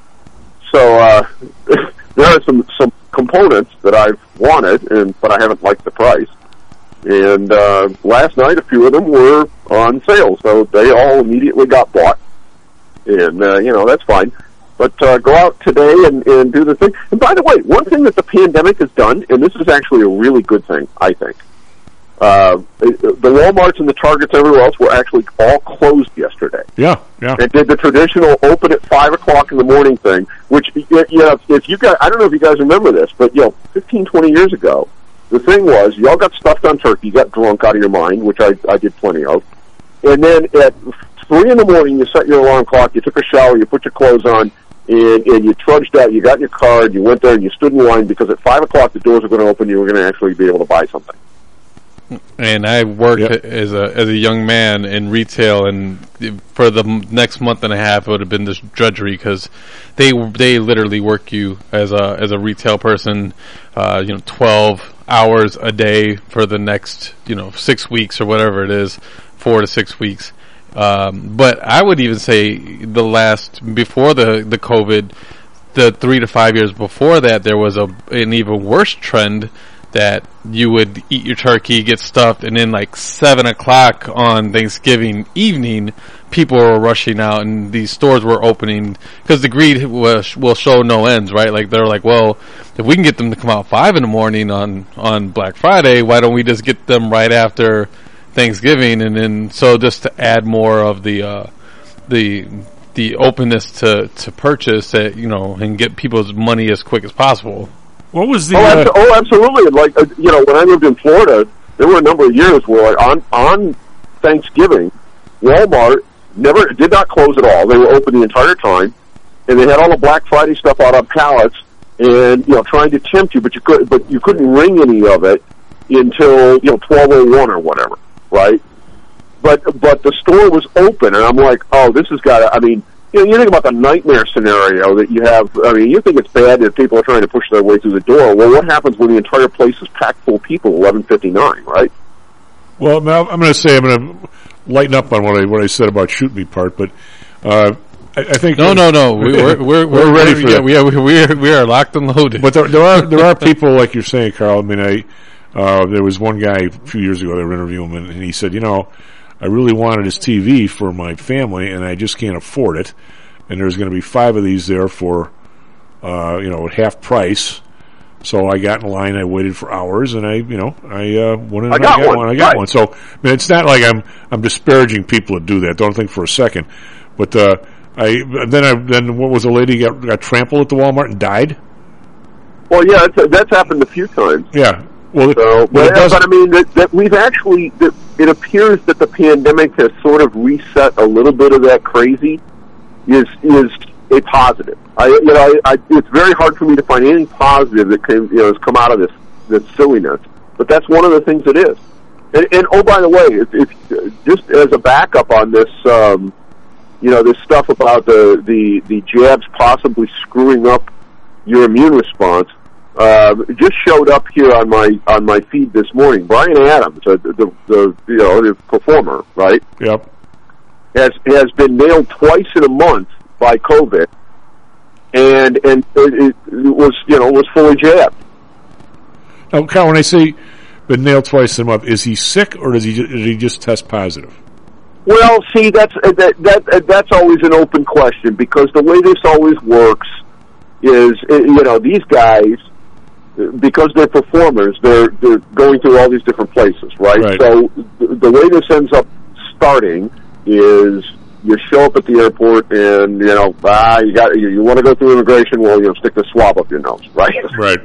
So uh, there are some some components that I've wanted, and but I haven't liked the price. And uh, last night, a few of them were on sale, so they all immediately got bought. And, uh, you know, that's fine. But uh, go out today and, and do the thing. And by the way, one thing that the pandemic has done, and this is actually a really good thing, I think, uh, the Walmarts and the Targets everywhere else were actually all closed yesterday. Yeah, yeah. And did the traditional open at five o'clock in the morning thing, which, you know, if you guys, I don't know if you guys remember this, but, you know, fifteen, twenty years ago, the thing was, y'all got stuffed on turkey, got drunk out of your mind, which I, I did plenty of. And then at three in the morning, you set your alarm clock, you took a shower, you put your clothes on, and, and you trudged out, you got in your car, and you went there and you stood in line because at five o'clock the doors were going to open, you were going to actually be able to buy something. And I worked yep. as a as a young man in retail, and for the next month and a half, it would have been this drudgery because they they literally work you as a as a retail person, uh, you know, twelve hours a day for the next you know six weeks or whatever it is, four to six weeks. Um, but I would even say the last before the the COVID, the three to five years before that, there was a an even worse trend. That you would eat your turkey, get stuffed, and then like seven o'clock on Thanksgiving evening, people were rushing out, and these stores were opening because the greed will, will show no ends, right? Like they're like, well, if we can get them to come out five in the morning on on Black Friday, why don't we just get them right after Thanksgiving? And then so just to add more of the uh, the the openness to to purchase, that you know, and get people's money as quick as possible. What was the? Oh, Uh, abso- oh absolutely. Like uh, you know, when I lived in Florida, there were a number of years where like, on on Thanksgiving, Walmart never did not close at all. They were open the entire time, and they had all the Black Friday stuff out on pallets, and you know, trying to tempt you, but you could, but you couldn't ring any of it until, you know, twelve oh one or whatever, right? But but the store was open, and I'm like, oh, this has got to, I mean, you know, you think about the nightmare scenario that you have. I mean, you think it's bad that people are trying to push their way through the door. Well, what happens when the entire place is packed full of people at eleven fifty-nine, right? Well, now I'm going to say I'm going to lighten up on what I what I said about shoot me part, but uh, I, I think no, no, no, we, we're, we're we're ready for yeah, that. We are we are we are locked and loaded. But there, there are there are people like you're saying, Carl. I mean, I uh, there was one guy a few years ago they were interviewing him, and, and he said, you know, I really wanted his T V for my family, and I just can't afford it. And there's going to be five of these there for, uh, you know, at half price. So I got in line. I waited for hours, and I, you know, I uh, went in. I got, I got one. one. I got right. one. So I mean, it's not like I'm I'm disparaging people that do that. Don't think for a second. But uh, I then I then what was the lady got got trampled at the Walmart and died? Well, yeah, that's, that's happened a few times. Yeah. Well, so, but, it but, but I mean, that, that we've actually that it appears that the pandemic has sort of reset a little bit of that crazy. Is is a positive. I you know I, I, it's very hard for me to find anything positive that came, you know, has come out of this this silliness. But that's one of the things it is. And, and oh, by the way, it's, it's just as a backup on this, um, you know, this stuff about the, the the jabs possibly screwing up your immune response. Uh, it just showed up here on my on my feed this morning. Bryan Adams, uh, the, the the you know the performer, right? Yep. has has been nailed twice in a month by COVID, and and it, it was you know was fully jabbed. Now, Carl, when I say been nailed twice in a month, is he sick or does he ju- did he just test positive? Well, see, that's uh, that that that's always an open question, because the way this always works is uh, you know these guys, because they're performers, they're they're going through all these different places, right? Right. So th- the way this ends up starting is you show up at the airport and, you know, ah, you got, you, you want to go through immigration, well, you know, stick the swab up your nose, right? Right.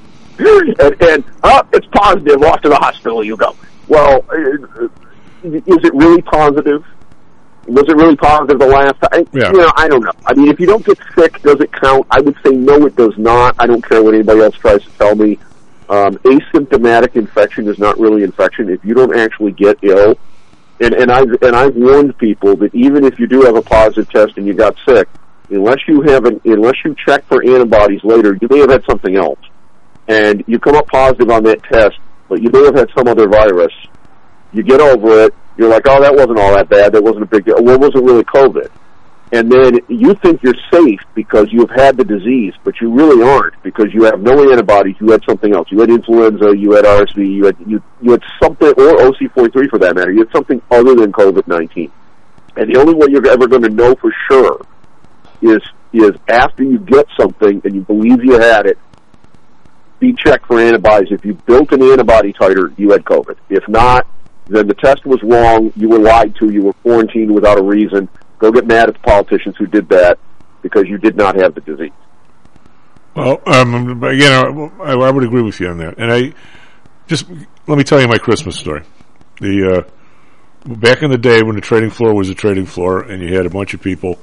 and, and, oh, it's positive, off to the hospital you go. Well, uh, is it really positive? Was it really positive the last time? Yeah. You know, I don't know. I mean, if you don't get sick, does it count? I would say no, it does not. I don't care what anybody else tries to tell me. Um, asymptomatic infection is not really infection. If you don't actually get ill, And, and I've and I've warned people that even if you do have a positive test and you got sick, unless you have an, unless you check for antibodies later, you may have had something else, and you come up positive on that test, but you may have had some other virus. You get over it. You're like, oh, that wasn't all that bad. That wasn't a big deal. Well, it wasn't really COVID. And then you think you're safe because you've had the disease, but you really aren't, because you have no antibodies. You had something else. You had influenza. You had R S V. You had you, you had something, or O C forty-three for that matter. You had something other than COVID nineteen. And the only way you're ever going to know for sure is is after you get something and you believe you had it, be checked for antibodies. If you built an antibody titer, you had COVID. If not, then the test was wrong. You were lied to. You were quarantined without a reason. Go get mad at the politicians who did that, because you did not have the disease. Well, um, again, I, I would agree with you on that. And I just let me tell you my Christmas story. The uh, back in the day when the trading floor was a trading floor, and you had a bunch of people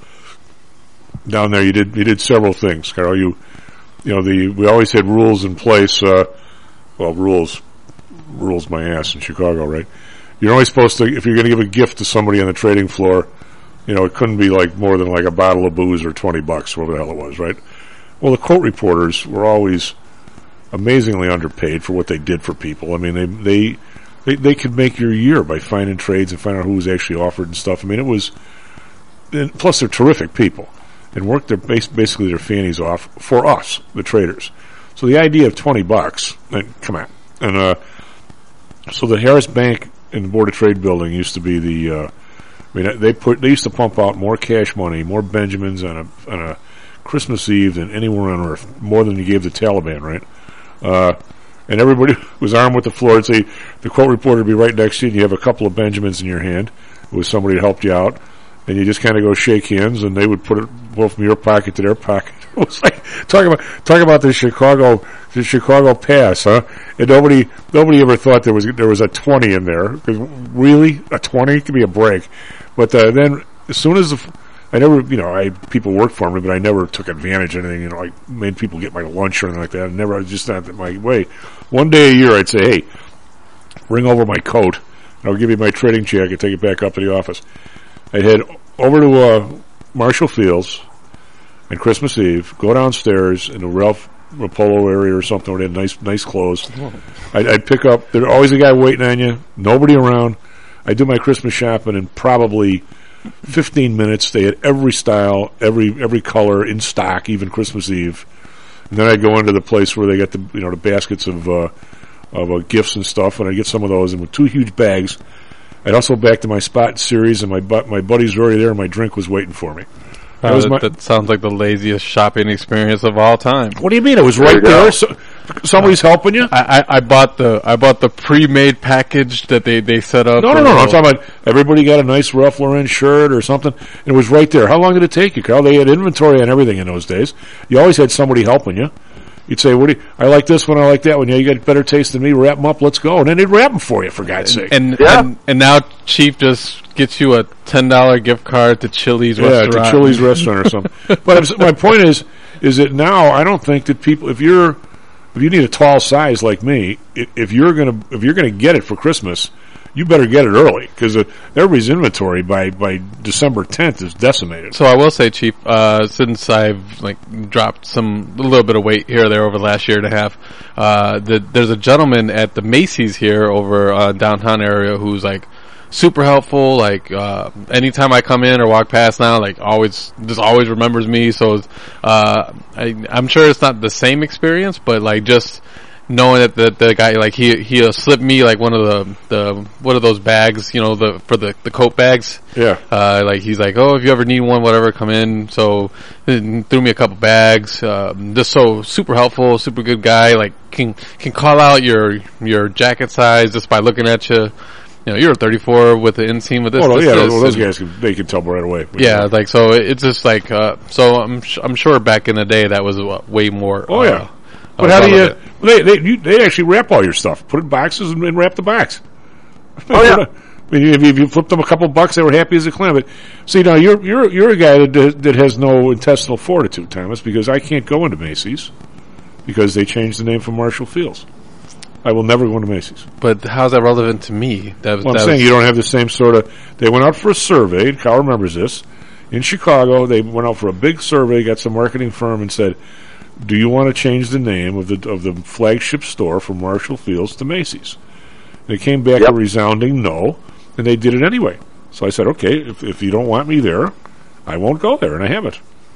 down there, you did you did several things, Carl. You you know the we always had rules in place. Uh, well, rules rules my ass in Chicago, right? You're only supposed to, if you're going to give a gift to somebody on the trading floor, you know, it couldn't be like more than like a bottle of booze or twenty bucks, whatever the hell it was, right? Well, the quote reporters were always amazingly underpaid for what they did for people. I mean, they they they, they could make your year by finding trades and finding out who was actually offered and stuff. I mean, it was, and plus they're terrific people and worked their base, basically their fannies off for us, the traders. So the idea of twenty bucks, and, come on, and uh, so the Harris Bank in the Board of Trade building used to be the. Uh, I mean, they put they used to pump out more cash money, more Benjamins on a on a Christmas Eve than anywhere on earth, more than you gave the Taliban, right? Uh, and everybody was armed with the floor. And say the quote reporter would be right next to you, and you have a couple of Benjamins in your hand. It was somebody that helped you out, and you just kind of go shake hands, and they would put it both from your pocket to their pocket. It was like talking about talking about the Chicago the Chicago pass, huh? And nobody nobody ever thought there was there was a twenty in there. Because really, a twenty could be a break. But uh, then, as soon as the, I never, you know, I people worked for me, but I never took advantage of anything. You know, I made people get my lunch or anything like that. I never, I was just not my way. One day a year, I'd say, "Hey, bring over my coat, and I'll give you my trading check and take it back up to the office. I'd head over to uh, Marshall Fields on Christmas Eve, go downstairs in the Ralph Rapolo area or something where they had nice nice clothes. I'd, I'd pick up, there's always a guy waiting on you, nobody around. I'd do my Christmas shopping in probably fifteen minutes. They had every style, every every color in stock, even Christmas Eve. And then I'd go into the place where they got the you know the baskets of uh, of uh, gifts and stuff, and I'd get some of those, and with two huge bags, I'd also back to my spot in Series, and my bu- my buddies were already there, and my drink was waiting for me. That, Uh, was that, my, that sounds like the laziest shopping experience of all time. What do you mean? It was right there. So, somebody's helping you. I, I, I bought the I bought the pre-made package that they, they set up. No, no, no, no. I'm talking about everybody got a nice Ralph Lauren shirt or something, and it was right there. How long did it take you, Carl? They had inventory on everything in those days. You always had somebody helping you. You'd say, "What do you, I like this one, I like that one. Yeah, you got better taste than me. Wrap them up, let's go." And then they'd wrap them for you, for God's sake. And, yeah. and and now Chief just gets you a ten dollar gift card to Chili's yeah, restaurant. to Chili's restaurant or something. But I'm, my point is, is that now I don't think that people, if you're, if you need a tall size like me, if, if you're gonna, if you're gonna get it for Christmas, you better get it early because uh, everybody's inventory by by December tenth is decimated. So I will say, Chief, uh, since I've like dropped some a little bit of weight here or there over the last year and a half, uh, the, there's a gentleman at the Macy's here over uh, downtown area who's like super helpful. Like uh, anytime I come in or walk past now, like always just always remembers me. So uh, I, I'm sure it's not the same experience, but like just knowing that the, the guy, like, he, he'll slip me, like, one of the, the, what are those bags, you know, the, for the, the coat bags? Yeah. Uh, like, he's like, oh, if you ever need one, whatever, come in. So, threw me a couple bags, uh, just so super helpful, super good guy, like, can, can call out your, your jacket size just by looking at you. You know, you're a thirty-four with the inseam with this. Oh, this, yeah, this, well, those and, guys, can, they can tell right away. Yeah, like, so it's just like, uh, so I'm, sh- I'm sure back in the day that was uh, way more, Oh, uh, yeah. But how do you, they, they, you, they actually wrap all your stuff. Put it in boxes and, and wrap the box. Oh, yeah. I mean, if you, if you flipped them a couple bucks, they were happy as a clam. But see, now you're you're you're a guy that that has no intestinal fortitude, Thomas, because I can't go into Macy's because they changed the name from Marshall Fields. I will never go into Macy's. But how's that relevant to me? That was, Well, I'm that saying was, you don't have the same sort of. They went out for a survey. And Kyle remembers this in Chicago. They went out for a big survey. Got some marketing firm and said, "Do you want to change the name of the of the flagship store from Marshall Fields to Macy's?" They came back Yep. a resounding no, and they did it anyway. So I said, "Okay, if if you don't want me there, I won't go there," and I haven't.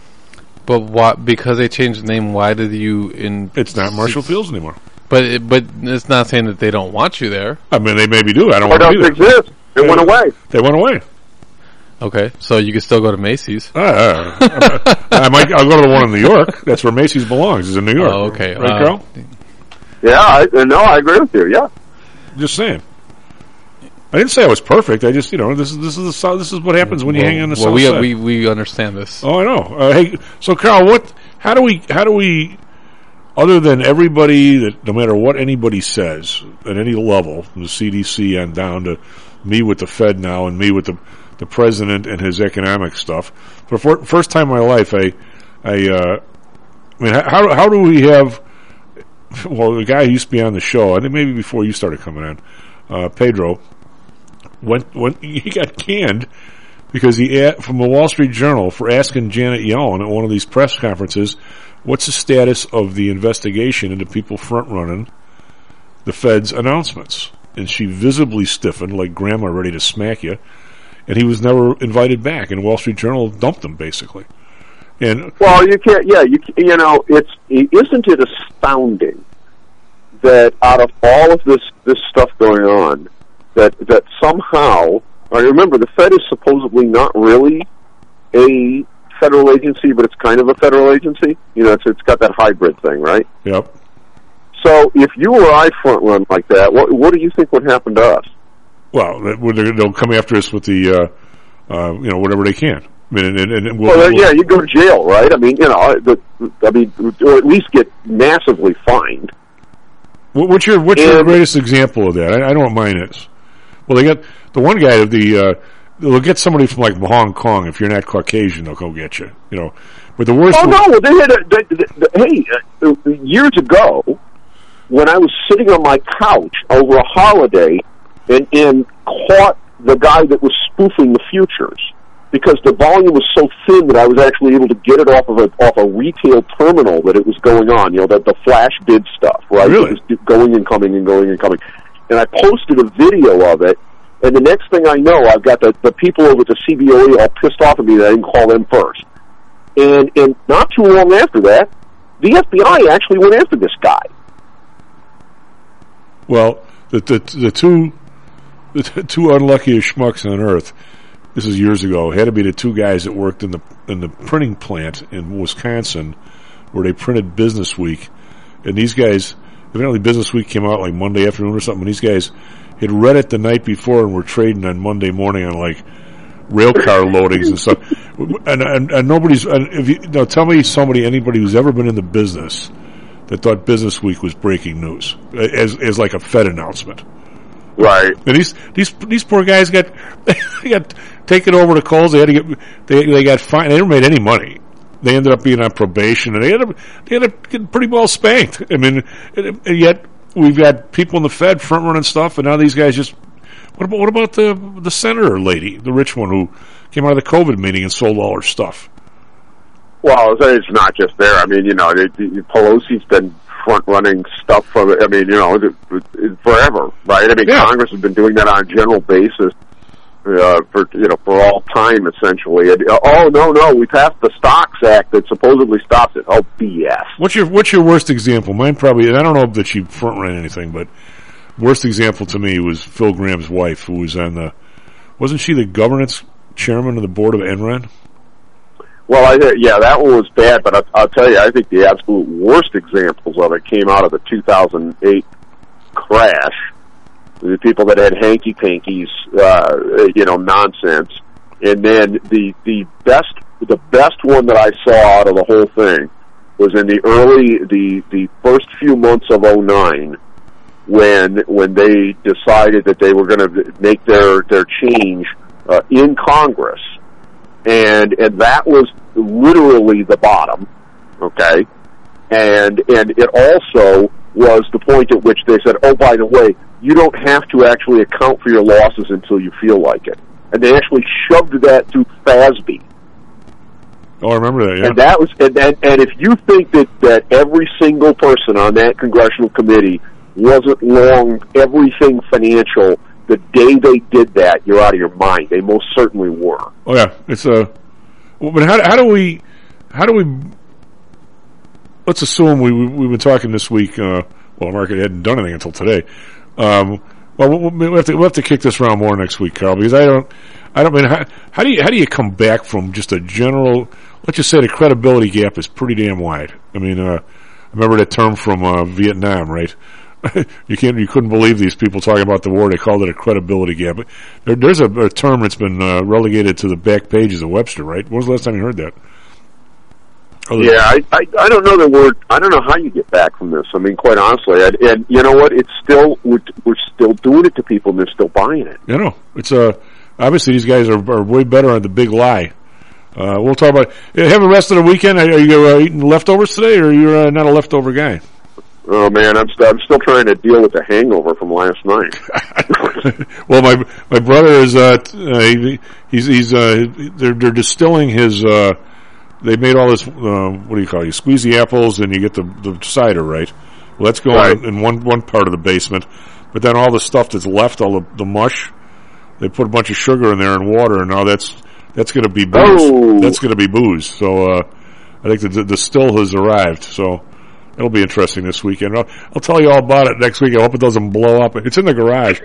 But why? Because they changed the name. Why did you? In It's not Marshall Fields anymore. But it, but it's not saying that they don't want you there. I mean, they maybe do. I don't Or want to be doesn't there. exist. It went away. They went away. Okay, so you can still go to Macy's. Uh, uh, I might. I'll go to the one in New York. That's where Macy's belongs. Is in New York. Oh, okay. Right, Uh, Carl? Yeah, I, no, I agree with you. Yeah. Just saying. I didn't say I was perfect. I just, you know, this is this is the south, this is what happens when you well, hang on the well, south we, side. we we understand this. Oh, I know. Uh, hey, so Carl, what? How do we? How do we? Other than everybody that, no matter what anybody says at any level, from the C D C on down to me with the Fed now and me with the the president and his economic stuff. For the first time in my life, I, I, uh, I mean, how how do we have? Well, the guy who used to be on the show, I think maybe before you started coming on, uh, Pedro, went went he got canned because he a- from the Wall Street Journal for asking Janet Yellen at one of these press conferences, what's the status of the investigation into people front running the Fed's announcements? And she visibly stiffened like grandma ready to smack you. And he was never invited back. And Wall Street Journal dumped him basically. And Well, you can't. Yeah, you you know, it's isn't it astounding that out of all of this this stuff going on, that that somehow, I remember the Fed is supposedly not really a federal agency, but it's kind of a federal agency. You know, it's it's got that hybrid thing, right? Yep. So if you or I front run like that, what what do you think would happen to us? Well, they'll come after us with the, uh, uh, you know, whatever they can. I mean, and, and, and we'll, Well, we'll, yeah, you go to jail, right? I mean, you know, the, I mean, or at least get massively fined. What- What's your what's your And- greatest example of that? I, I know what mine is. Well, they got the one guy of the. Uh, they'll get somebody from like Hong Kong. If you're not Caucasian, they'll go get you. You know, but the worst. Oh one- no! They had a, they, they, they, hey, uh, years ago, when I was sitting on my couch over a holiday and, and caught the guy that was spoofing the futures, because the volume was so thin that I was actually able to get it off of a off a retail terminal that it was going on, you know, the, the flash bid stuff, right? Really? It was going and coming and going and coming. And I posted a video of it, and the next thing I know, I've got the, the people over at the C B O E all pissed off at me that I didn't call them first. And, and not too long after that, the F B I actually went after this guy. Well, the the, the two the two unluckiest schmucks on earth, this is years ago, had to be the two guys that worked in the in the printing plant in Wisconsin where they printed Business Week. And these guys, evidently Business Week came out like Monday afternoon or something, and these guys had read it the night before and were trading on Monday morning on like rail car loadings and stuff. And, and, and nobody's, and if you, now tell me somebody, anybody who's ever been in the business that thought Business Week was breaking news as, as like a Fed announcement. Right. And these, these, these poor guys got, they got taken over to Kohl's. They had to get, they, they got fined. They never made any money. They ended up being on probation, and they ended up, they ended up getting pretty well spanked. I mean, and, and yet we've got people in the Fed front running stuff, and now these guys just, what about, what about the, the senator lady, the rich one who came out of the COVID meeting and sold all her stuff? Well, it's not just there. I mean, you know, it, it, Pelosi's been front-running stuff for, I mean, you know, forever, right? I mean, yeah. Congress has been doing that on a general basis uh, for, you know, for all time, essentially. And, uh, oh, no, no, we passed the Stocks Act that supposedly stops it. Oh, B S. What's your What's your worst example? Mine probably, and I don't know that she front-ran anything, but worst example to me was Phil Graham's wife, who was on the, wasn't she the governance chairman of the board of Enron? Well, I, yeah, that one was bad, but I'll, I'll tell you, I think the absolute worst examples of it came out of the two thousand eight crash. The people that had hanky-pankies, uh, you know, nonsense. And then the, the best, the best one that I saw out of the whole thing was in the early, the, the first few months of oh nine, when, when they decided that they were going to make their, their change, uh, in Congress. And, and that was literally the bottom, okay? And, and it also was the point at which they said, oh, by the way, you don't have to actually account for your losses until you feel like it. And they actually shoved that through F A S B. Oh, I remember that, yeah. And that was, and, and, and if you think that, that every single person on that congressional committee wasn't long everything financial, the day they did that, you're out of your mind. They most certainly were. Oh yeah, it's a. Well, but how, how do we? How do we? Let's assume we, we we've been talking this week. Uh, well, the market hadn't done anything until today. Um, well, we'll have to we'll have to kick this around more next week, Carl, because I don't. I don't mean how, how do you how do you come back from just a general? Let's just say the credibility gap is pretty damn wide. I mean, uh, I remember that term from uh, Vietnam, right? you can't, you couldn't believe these people talking about the war. They called it a credibility gap. There, there's a, a term that's been uh, relegated to the back pages of Webster, right? When was the last time you heard that? Oh, yeah, I, I I don't know the word. I don't know how you get back from this. I mean, quite honestly, and, and you know what? It's still we're, we're still doing it to people, and they're still buying it. You know, it's uh, obviously these guys are, are way better on the big lie. Uh, we'll talk about. Have the rest of the weekend. Are you uh, eating leftovers today, or you're uh, not a leftover guy? Oh man, I'm st- I'm still trying to deal with the hangover from last night. Well, my my brother is uh, t- uh he's he's uh they're they're distilling his uh they made all this uh, what do you call it? You squeeze the apples and you get the the cider, right? Well, that's going right. in one one part of the basement, but then all the stuff that's left, all the, the mush, they put a bunch of sugar in there and water, and now that's that's going to be booze. Oh. That's going to be booze. So uh I think the the, the still has arrived. So. It'll be interesting this weekend. I'll, I'll tell you all about it next week. I hope it doesn't blow up. It's in the garage.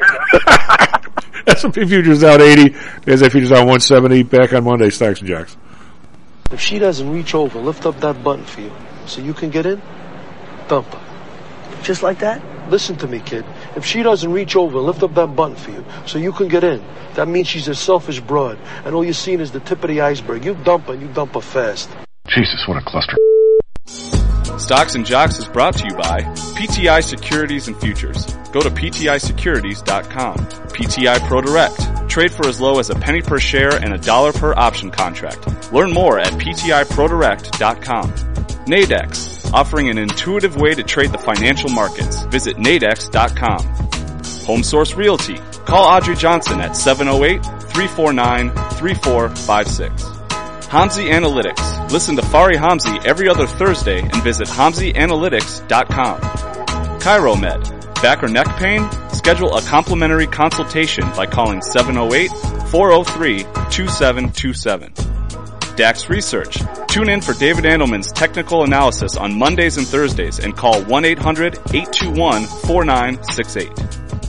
S and P futures down eighty. N S A futures down one seventy. Back on Monday, Stocks and Jocks. If she doesn't reach over and lift up that button for you so you can get in, dump her. Just like that? Listen to me, kid. If she doesn't reach over and lift up that button for you so you can get in, that means she's a selfish broad, and all you're seeing is the tip of the iceberg. You dump her, and you dump her fast. Jesus, what a cluster. Stocks and Jocks is brought to you by P T I Securities and Futures. Go to P T I securities dot com. P T I ProDirect. Trade for as low as a penny per share and a dollar per option contract. Learn more at P T I Pro Direct dot com. Nadex, offering an intuitive way to trade the financial markets. Visit nadex dot com. Home Source Realty. Call Audrey Johnson at seven oh eight, three four nine, three four five six. Hamzy Analytics. Listen to Fari Hamzy every other Thursday and visit hamzy analytics dot com. ChiroMed. Back or neck pain? Schedule a complimentary consultation by calling seven oh eight, four oh three, two seven two seven. Dax Research. Tune in for David Andelman's technical analysis on Mondays and Thursdays and call one eight hundred, eight two one, four nine six eight.